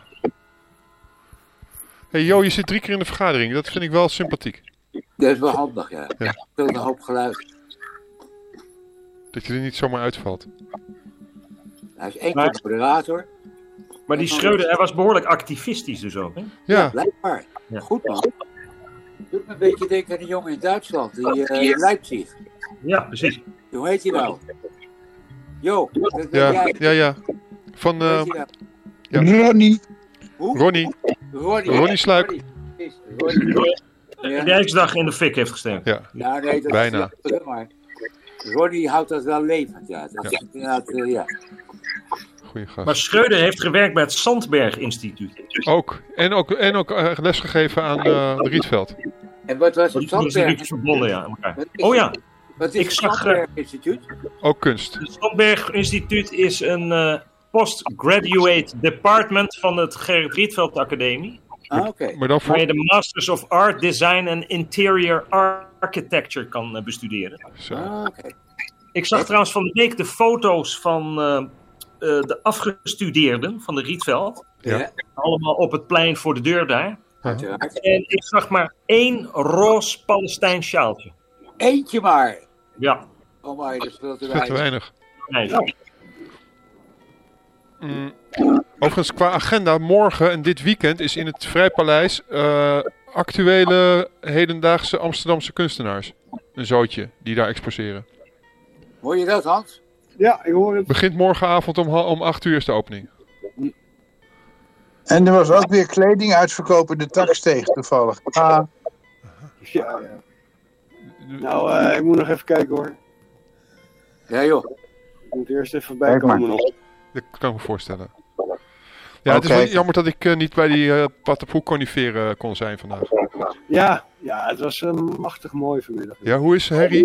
Hey Jo, je zit 3 keer in de vergadering. Dat vind ik wel sympathiek. Dat is wel handig, ja. Veel een hoop geluid. Dat je er niet zomaar uitvalt. Hij is één keer moderator. Maar die Schreuder, hij was behoorlijk activistisch dus ook, hè? Ja, blijkbaar. Ja. Goed man. Doet me een beetje denken aan die jongen in Duitsland, die Leipzig. Ja, precies. Hoe heet hij nou? Jo, dat weet jij. Ja. Van Ronnie. Hoe? Ronnie Sluik. De Rijksdag in de fik heeft gestemd. Ja, nee, dat bijna. Is maar. Ronnie houdt dat wel levend, ja. Dat is inderdaad, ja. Goeie gast. Maar Schreuder heeft gewerkt bij het Sandberg Instituut. Ook. En ook lesgegeven aan de Rietveld. En wat was het Dat is Sandberg? verbonden, ja. aan elkaar. Oh ja, Wat is Ik het zag, Sandberg Instituut? Ook kunst. het Sandberg Instituut is een postgraduate department van het Gerrit Rietveld Academie. Ah, oké. Maar dan Waar je voor... de Masters of Art, Design en Interior Architecture kan bestuderen. Zo. Ah, oké. Ik zag trouwens van de week de foto's van de afgestudeerden van de Rietveld. Ja. Allemaal op het plein voor de deur daar. Uiteraard. En ik zag maar 1 roze Palestijn sjaaltje. Eentje maar. Ja, Oh maar, dat is veel te Veel te weinig. weinig. nee. Overigens, qua agenda, morgen en dit weekend is in het Vrijpaleis actuele hedendaagse Amsterdamse kunstenaars. Een zootje die daar exposeren. Hoor je dat, Hans? Ja, ik hoor het. Begint morgenavond om 8 uur is de opening. En er was ook weer kleding uitverkoop in de Taksteeg toevallig. Ah, Ja. Nou, ik moet nog even kijken hoor. Ja, joh. Ik moet eerst even bijkomen nog. Dat kan ik me voorstellen. Ja, het is Oké. wel jammer dat ik niet bij die Patapoe coniferen kon zijn vandaag. Ja, het was machtig mooi vanmiddag. Ja, hoe is Harry?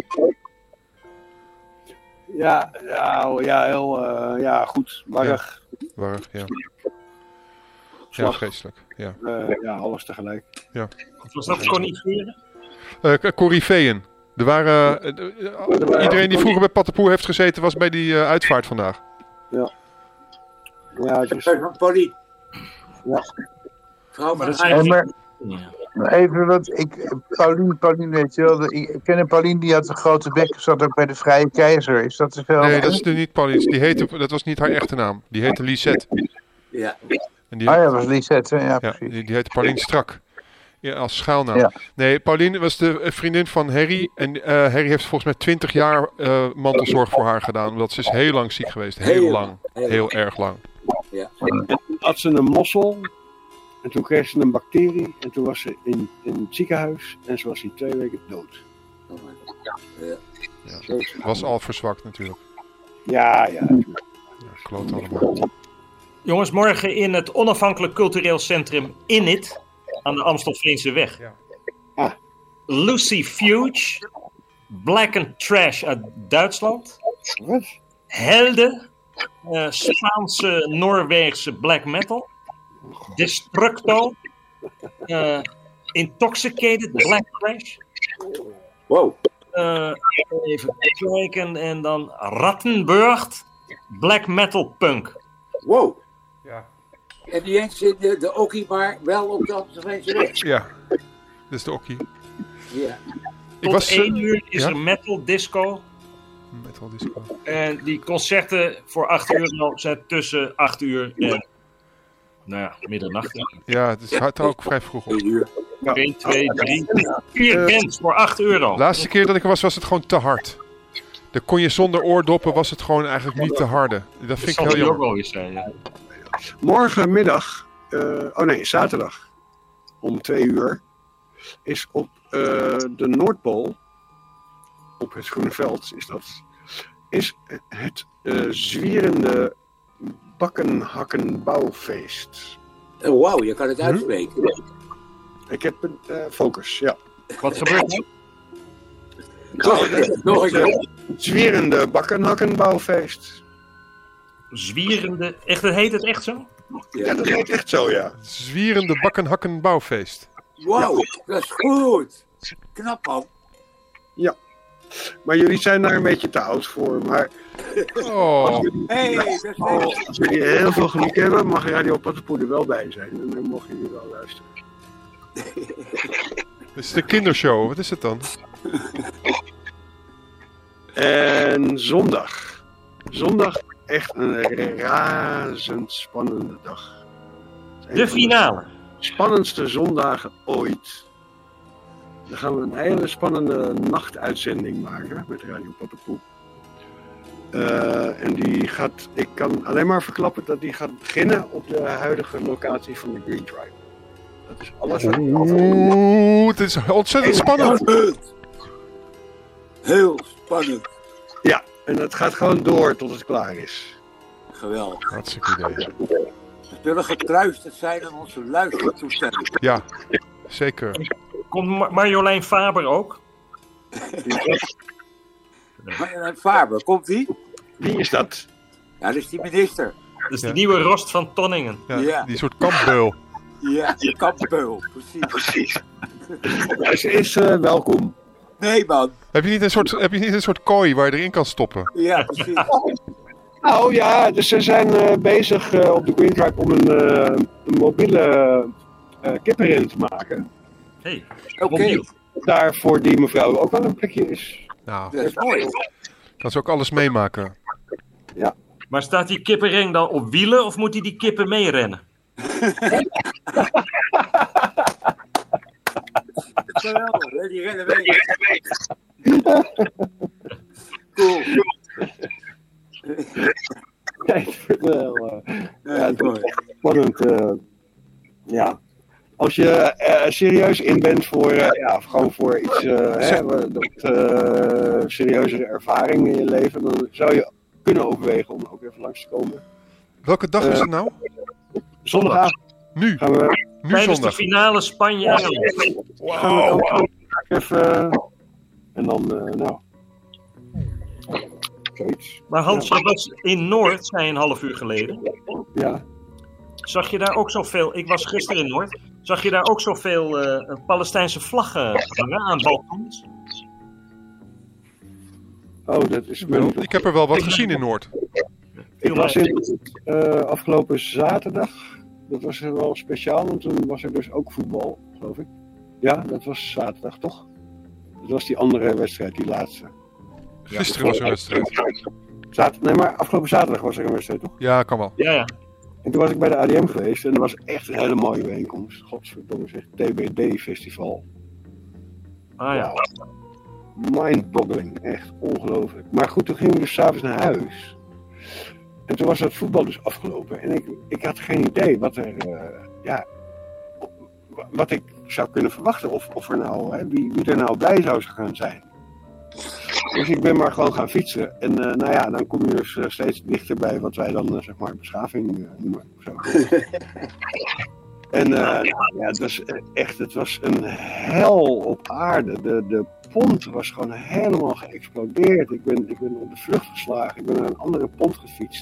Ja, heel goed. Warrig. Warrig, ja. Ja, Slag. vreselijk. Ja. Alles tegelijk. Was dat coniferen? Corifeeën. Er waren... iedereen die vroeger bij Patapoe heeft gezeten was bij die uitvaart vandaag. Ja, het is... Van Pauline. Ja. Vrouw Maar van dat is Ajax. eigenlijk... maar Ja. even wat, Pauline weet je wel, ik ken Pauline die had een grote bek, zat ook bij de Vrije Keizer. Is dat te veel? Nee, dat is nu niet Pauline. Dat was niet haar echte naam. Die heette Lisette. Ja. En die, Ah ja, dat was Lisette, hè? Ja, ja, precies. die heette Pauline Strak. Ja, als schuilnaam. Ja. Nee, Pauline was de vriendin van Harry. En Harry heeft volgens mij 20 jaar mantelzorg voor haar gedaan. Omdat ze is heel lang ziek geweest. Heel lang. Heel erg lang. Ja. Had ze een mossel. En toen kreeg ze een bacterie. En toen was ze in het ziekenhuis. En ze was in 2 weken dood. Oh my God. Ja. Ja. Was al verzwakt natuurlijk. Ja. Ja, kloot allemaal. Jongens, morgen in het onafhankelijk cultureel centrum Init aan de Amstelveenseweg. Ja. Lucy Fuge, Black and Trash uit Duitsland. Wat? Helden, Spaanse, Noorweegse black metal. Destructo, Intoxicated, Black Trash. Wow. Even kijken, en dan Rattenburg, Black Metal Punk. Wow. Ja. En die eens in de Okkie, maar wel op de Amsterdamse weg. Ja. Dat is de okkie. Ja. Tot 1 uur is ja? er metal disco. Metal disco. En die concerten voor €8 zijn tussen 8 uur en middernacht. Ja, het houdt er ook vrij vroeg op. 1 uur. 1, 2, 3, 4 bands voor €8. De laatste keer dat ik er was het gewoon te hard. Dan kon je zonder oordoppen, was het gewoon eigenlijk niet te harde. Dat vind ik heel ook jammer. wel weer zijn. Ja. Morgenmiddag. Zaterdag. Om 2 uur. Is op de Noordpool. Op het Groene Veld is dat. Is het zwierende bakkenhakkenbouwfeest. Oh, wauw, je kan het uitspreken. Ik heb een focus, ja. Wat gebeurt er? Nog een keer. Het zwierende bakkenhakkenbouwfeest. Zwierende. Echt, heet het echt zo? Ja, dat heet echt zo, ja. Zwierende bakkenhakken bouwfeest. Wauw, dat is goed. Knap, man. Maar jullie zijn daar een beetje te oud voor. Maar Oh, Hey, dat is leuk. als jullie heel veel geluk hebben, mag Radio Patapoe er wel bij zijn. En dan mogen jullie wel luisteren. dit is de kindershow. Wat is het dan? En zondag. Zondag echt een razendspannende dag. De finale. Spannendste zondagen ooit. Dan gaan we een hele spannende nachtuitzending maken met Radio Patapoe. En die gaat, ik kan alleen maar verklappen dat die gaat beginnen op de huidige locatie van de Green Tribe. Dat is alles wat ik Oeh, het is ontzettend spannend. Heel spannend. En het gaat gewoon door tot het klaar is. Geweldig. Hartstikke idee. We zullen gekluisterd zijn aan onze luistertoestemming. Ja, zeker. Komt Marjolein Faber ook? Marjolein Faber, komt die? Wie is dat? Ja, dat is die minister. Dat is de nieuwe Rost van Tonningen. Ja, die soort kampbeul. Ja, die kampbeul, precies. Ja, ze is welkom. Nee, man. Heb je niet een soort kooi waar je erin kan stoppen? Ja, precies. Nou ja, dus ze zijn bezig op de Green Tribe om een mobiele kippenren te maken. Hey. Oké. Daar voor die mevrouw ook wel een plekje is. Nou, Dat is mooi. kan ze ook alles meemaken. Ja. Maar staat die kippenring dan op wielen of moet hij die kippen meerennen? Geweldig, hè? Die rennen mee. Cool. Kijk, wel. Ja, dat is mooi. Spannend. Ja. Als je serieus in bent voor, gewoon voor iets serieuzere ervaring in je leven, dan zou je kunnen overwegen om ook even langs te komen. Welke dag is het nou? Zondagavond Nu. gaan we Nu Tijdens de zondag. finale Spanje-Engeland. ook even en dan, zoiets. Maar Hans, je was in Noord, zei je een half uur geleden. Ja. Zag je daar ook zoveel, ik was gisteren in Noord, zag je daar ook zoveel Palestijnse vlaggen hangen aan balkons? Oh, dat is Ik heb er wel wat gezien in Noord. Ik was in afgelopen zaterdag. Dat was wel speciaal, want toen was er dus ook voetbal, geloof ik. Ja, dat was zaterdag, toch? Dat was die andere wedstrijd, die laatste. Gisteren was er een wedstrijd. Nee, maar afgelopen zaterdag was er een wedstrijd, toch? Ja, kan wel. Ja. En toen was ik bij de ADM geweest en dat was echt een hele mooie bijeenkomst. Godverdomme zeg, TBD-festival. Ah ja. Mind-boggling, echt ongelooflijk. Maar goed, toen gingen we dus s'avonds naar huis. En toen was het voetbal dus afgelopen. En ik had geen idee wat ik zou kunnen verwachten. Of er nou, wie er nou bij zou gaan zijn. Dus ik ben maar gewoon gaan fietsen. En dan kom je dus steeds dichter bij wat wij dan zeg maar beschaving noemen. Of zo. En het was een hel op aarde. De pont was gewoon helemaal geëxplodeerd. Ik ben op de vlucht geslagen. Ik ben naar een andere pont gefietst.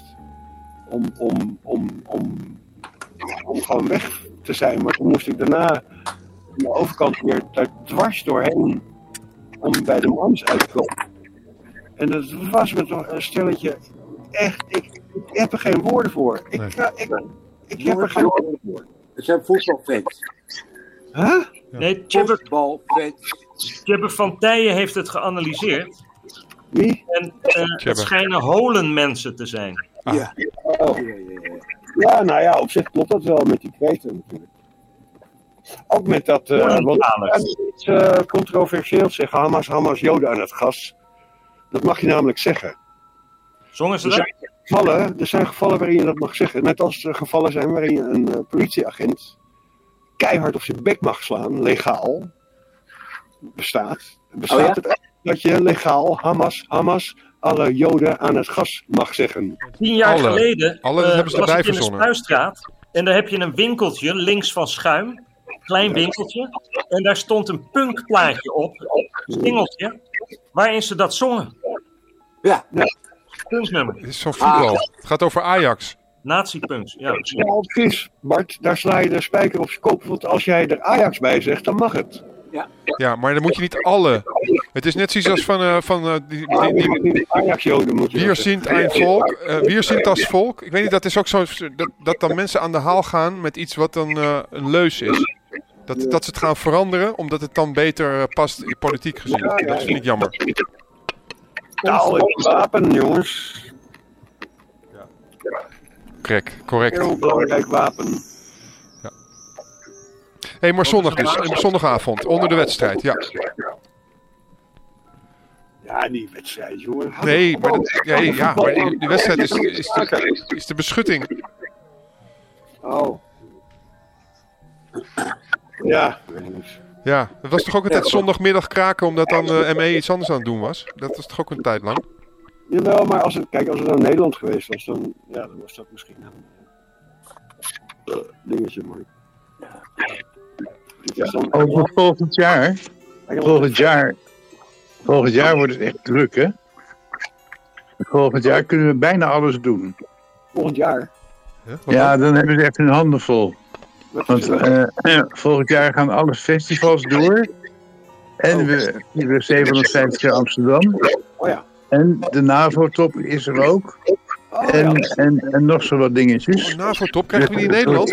Om gewoon weg te zijn. Maar toen moest ik daarna aan de overkant weer daar dwars doorheen. Om bij de mans uit te komen. En dat was me toch een stelletje. Echt, ik heb er geen woorden voor. Ik heb er geen woorden voor. Het zijn voetbalfans. Huh? Nee, Tjibbe van Tijen heeft het geanalyseerd. Wie? En het schijnen holenmensen te zijn. Ja. Oh. Ja, nou ja, op zich klopt dat wel met die kweten natuurlijk. Ook met dat, iets controversieel zeggen, Hamas, Joden aan het gas. Dat mag je namelijk zeggen. Zongen ze dat? Er zijn gevallen waarin je dat mag zeggen. Net als er gevallen zijn waarin je een politieagent keihard op zijn bek mag slaan, legaal. Bestaat het echt dat je legaal Hamas, alle Joden aan het gas mag zeggen? 10 jaar geleden hebben ze was erbij ik in de verzonnen. Spuistraat. En daar heb je een winkeltje links van Schuim. Klein winkeltje. En daar stond een punkplaatje op. Singeltje. Waarin ze dat zongen. Ja. Punknummer. Het is zo'n voetbal. Het gaat over Ajax. Nazi-punks. Ja, Ja, precies. Bart, daar sla je de spijker op zijn kop. Want als jij er Ajax bij zegt, dan mag het. Ja, maar dan moet je niet alle. Het is net zoiets als van die Ajax-Joden moet je Wir sind ein Volk. Wir sind das Volk. Ik weet niet, dat is ook zo dat dan mensen aan de haal gaan met iets wat dan een leus is. Dat ze het gaan veranderen, omdat het dan beter past in politiek gezien. Dat vind ik jammer. Taal is een wapen, jongens. Correct. Heel belangrijk wapen. Hé, maar zondag dus. Zondagavond, onder de wedstrijd, ja. Ja, die wedstrijd, jongen. Nee, maar die wedstrijd is de beschutting. Oh. Ja, weet ik niet. Ja, het was toch ook altijd zondagmiddag kraken, omdat dan ME iets anders aan het doen was? Dat was toch ook een tijd lang? Jawel, maar als het nou Nederland geweest was, dan was dat misschien een dingetje, maar... Over volgend jaar. Volgend jaar wordt het echt druk, hè? Volgend jaar kunnen we bijna alles doen. Volgend jaar? Ja, dan hebben ze echt hun handen vol. Want volgend jaar gaan alle festivals door. En we vieren 750 jaar Amsterdam. Oh ja. En de NAVO-top is er ook. En nog zo wat dingetjes. NAVO-top krijgen we die in Nederland?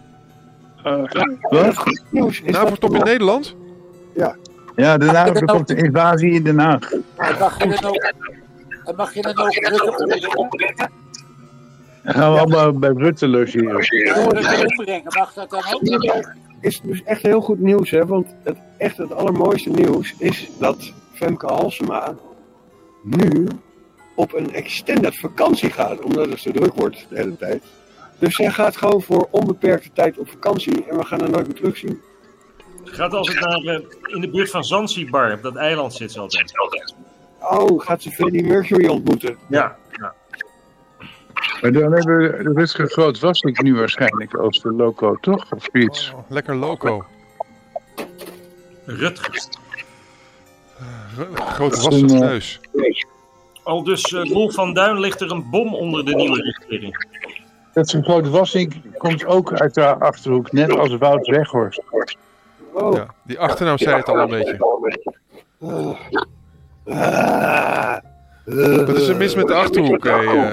Wat? NAVO-top in Nederland? Ja. Ja, de NAVO-top, de invasie in Den Haag. Mag je dan ook Rutte Dan gaan we allemaal bij Rutte logeren. mag dat dan ook? Is dus echt heel goed nieuws, hè? Want het allermooiste nieuws is dat Femke Halsema nu op een extended vakantie gaat, omdat het zo druk wordt de hele tijd. Dus zij gaat gewoon voor onbeperkte tijd op vakantie en we gaan haar nooit meer terugzien. Gaat als het naar in de buurt van Zanzibar, op dat eiland zit ze altijd. Oh, gaat ze Freddie Mercury ontmoeten? Ja. Maar dan hebben we de Rutger Groot-Wassink nu waarschijnlijk als de loco, toch? Of iets. Oh, lekker loco. Rutger. Grote Wassink neus. Al dus Rolf van Duin ligt er een bom onder de nieuwe regering. Rutger Groot-Wassink komt ook uit de Achterhoek, net als Wout Weghorst. Oh. Ja, die achternaam zei het al een beetje. Wat is er mis met de Achterhoek?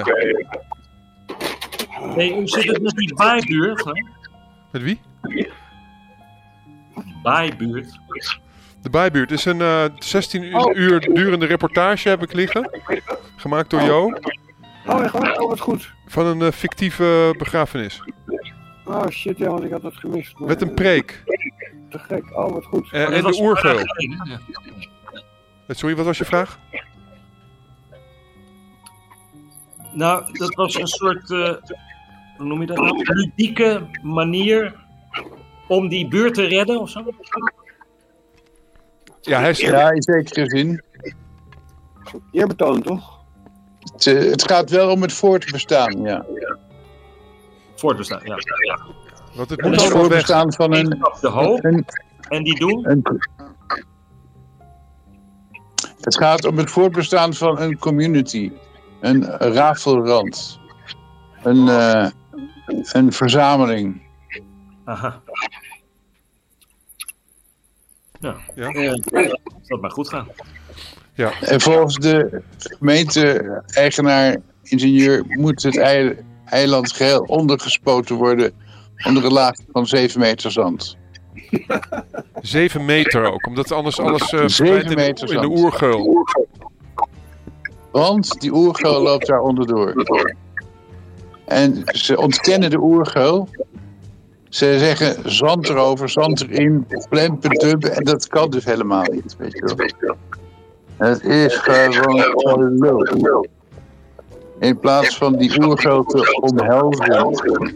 Nee, hoe zit het met die baaibuurt? Hè? Met wie? Baaibuurt. De Baaibuurt is een 16 uur durende reportage heb ik liggen. Gemaakt door Jo. Oh, echt waar? Oh, wat goed. Van een fictieve begrafenis. Oh shit, ja, want ik had dat gemist. Maar, Met een preek. te gek. Oh, wat goed. En de oergeul. Sorry, wat was je vraag? Nou, dat was een soort, hoe noem je dat nou? Ludieke manier om die buurt te redden of zo? Ja, hij is... Ja, in zekere zin. Eerbetoon, toch? Het gaat wel om het voortbestaan, ja. Voortbestaan, ja. Want het Het moet allemaal weg. voortbestaan van De hoop. En die doen? Het gaat om het voortbestaan van een community. Een rafelrand. Een verzameling. Aha. Ja. Ja. Dat maar goed gaan. Ja. En volgens de gemeente-eigenaar, ingenieur, moet het eiland geheel ondergespoten worden onder een laag van 7 meter zand. 7 meter ook, omdat anders alles 7 meter in de zand. oergeul. Want die oergeul loopt daar onderdoor. En ze ontkennen de oergeul. Ze zeggen zand erover, zand erin, plempen, dubben. En dat kan dus helemaal niet, weet je wel. Het is gewoon lul. In plaats van die oergeul te omhelzen.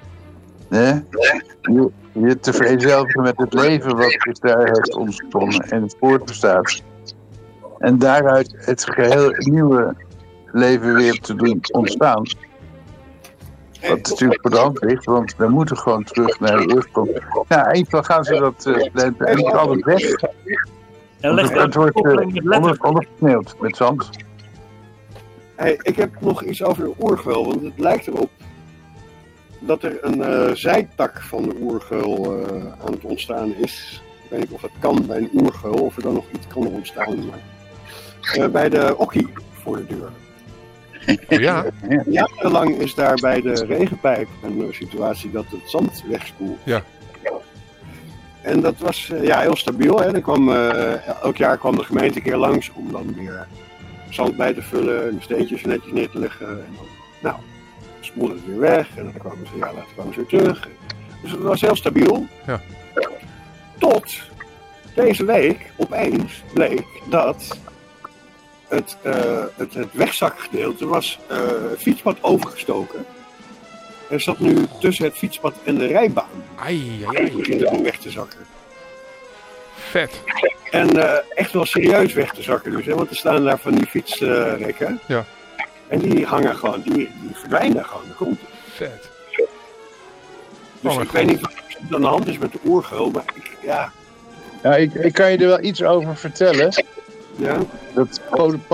Je te vereenzelvigen met het leven wat zich daar heeft ontsponnen en het voortbestaat. En daaruit het geheel nieuwe leven weer te doen ontstaan. Wat natuurlijk voor de hand ligt, want we moeten gewoon terug naar de oorsprong. Ja, in ieder geval gaan ze dat plempen en niet alles weg. En leg Het wordt ondergesneeuwd met zand. Hey, ik heb nog iets over de oergeul, want het lijkt erop dat er een zijtak van de oergeul aan het ontstaan is. Ik weet niet of dat kan bij een oergeul, of er dan nog iets kan ontstaan. Maar, bij de okkie voor de deur. Oh ja? Jarenlang is daar bij de regenpijp een situatie dat het zand wegspoelt. Ja. En dat was heel stabiel. Hè. Elk jaar kwam de gemeente een keer langs om dan weer zand bij te vullen en de steentjes netjes neer te leggen. En dan, spoelde het weer weg en dan kwamen ze later weer terug. Dus het was heel stabiel. Ja. Tot deze week opeens bleek dat het wegzakgedeelte was fietspad overgestoken. Er zat nu tussen het fietspad en de rijbaan. Ai. Om weg te zakken. Vet. En echt wel serieus weg te zakken dus, hè? Want er staan daar van die fietsrekken. Ja. En die hangen gewoon, die verdwijnen gewoon de grond. Vet. Dus ik weet niet wat er aan de hand is met de oergeul, maar Ja, ik kan je er wel iets over vertellen. Ja. Dat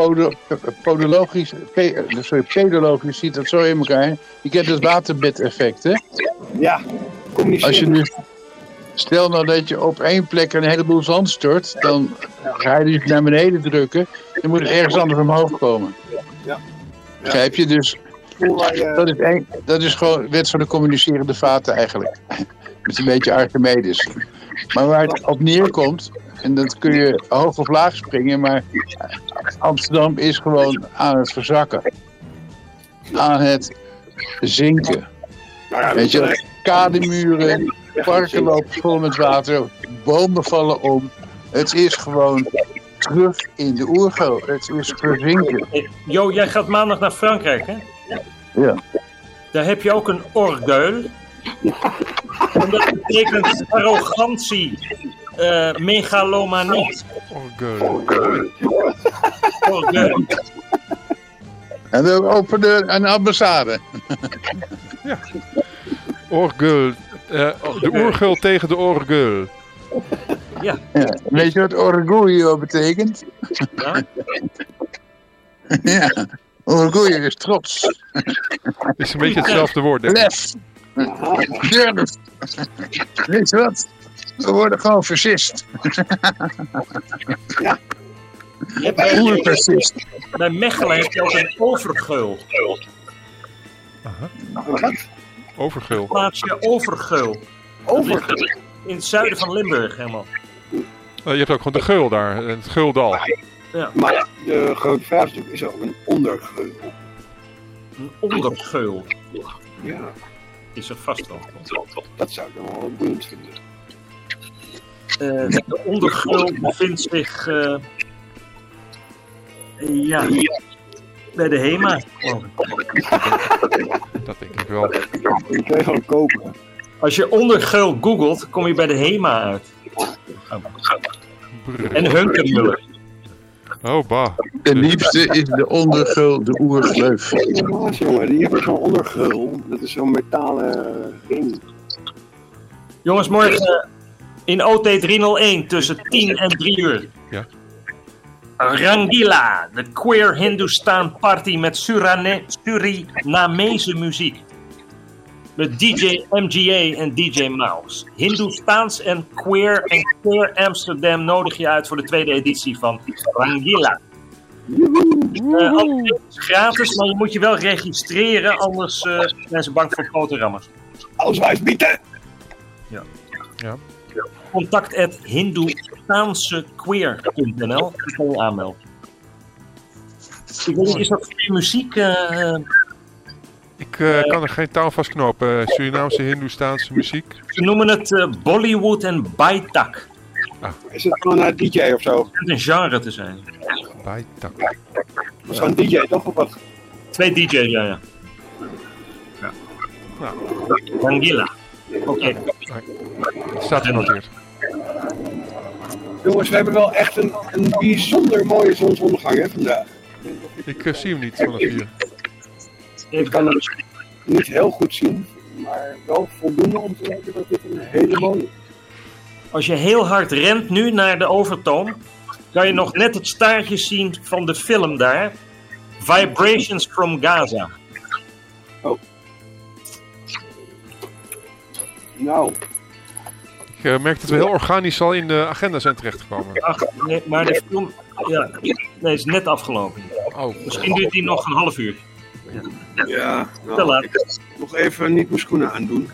pedologisch ziet dat zo in elkaar. Je kent het waterbedeffect, hè? Ja, als je dus, stel nou dat je op één plek een heleboel zand stort, dan ga je dus naar beneden drukken. Dan moet er ergens anders omhoog komen. Ja. Begrijp je? Dus dat is gewoon wet van de communicerende vaten eigenlijk. Met een beetje Archimedes. Maar waar het op neerkomt, en dat kun je hoog of laag springen, maar Amsterdam is gewoon aan het verzakken. Aan het zinken. Weet je, kademuren, parken lopen vol met water, bomen vallen om. Het is gewoon terug in de oergeul. Het is verzinken. Jo, jij gaat maandag naar Frankrijk, hè? Ja. Daar heb je ook een orgueil. En dat betekent arrogantie, megalomanie. Orgueil. En we openen een ambassade. Ja. Orgueil. De oergeul tegen de orgueil. Ja. Weet je wat orgullo betekent? Ja. Ja. Orgullo is trots. Het is een beetje hetzelfde woord, denk ik. Lef. Durf. Weet je wat? We worden gewoon fascist. Ja. Oerfascist. Bij Mechelen heb je ook een overgeul. Overgeul. Plaatsje Overgeul. Overgeul. In het zuiden van Limburg helemaal. Je hebt ook gewoon de geul daar, het Geuldal. Ja. Maar de grote vraag is ook een ondergeul. Een ondergeul. Ja. Is er vast wel. Dat zou ik dan wel boeiend vinden. De ondergeul bevindt zich bij de HEMA. Dat denk ik wel. Die kun je gewoon kopen. Als je ondergeul googelt, kom je bij de HEMA uit. En Hunkermuller. Oh, bah. De liefste is de ondergeul, de oergleuf. Ja, jongen, die hebben zo'n ondergeul. Dat is zo'n metalen ring. Jongens, morgen in OT 301 tussen 10 en 3 uur. Ja. Rangila, de Queer Hindustan Party met Surinamese muziek. Met DJ MGA en DJ Mouse. Hindoestaans en Queer Amsterdam nodig je uit voor de tweede editie van Rangila. Alles is gratis, maar je moet je wel registreren, anders zijn ze bang voor potenrammers. Auswijsbieten! Ja. Ja. Contact hindoestaansequeer.nl. Dan kan je aanmelden. Ik weet niet, is dat voor je muziek? Ik kan er geen touw vastknopen. Surinaamse, Hindoestaanse muziek. Ze noemen het Bollywood en Baitak. Is het gewoon een DJ of zo? Het schijnt een genre te zijn. Baitak. Dat is gewoon een DJ toch of wat? 2 DJ's, ja. Nou. Rangila. Oké. Het staat genoteerd. Jongens, we hebben wel echt een bijzonder mooie zonsondergang hè, vandaag. Ik zie hem niet vanaf hier. Ik kan het niet heel goed zien, maar wel voldoende om te denken dat dit een hele mooie is. Als je heel hard rent nu naar de Overtoom, kan je nog net het staartje zien van de film daar. Vibrations from Gaza. Oh. Nou. Ik merk dat we heel organisch al in de agenda zijn terechtgekomen. Ach, nee, maar de film is net afgelopen. Oh. Misschien duurt die nog een half uur. Ja, Te laat. ik kan nog even niet mijn schoenen aandoen.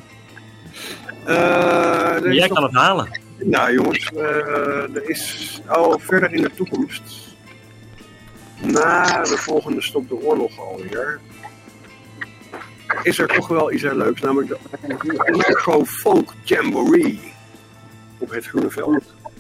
Jij kan het halen. Nou jongens, er is al verder in de toekomst, na de volgende stop de oorlog alweer, is er toch wel iets heel leuks, namelijk de Anarcho Folk Jamboree op het Groeneveld.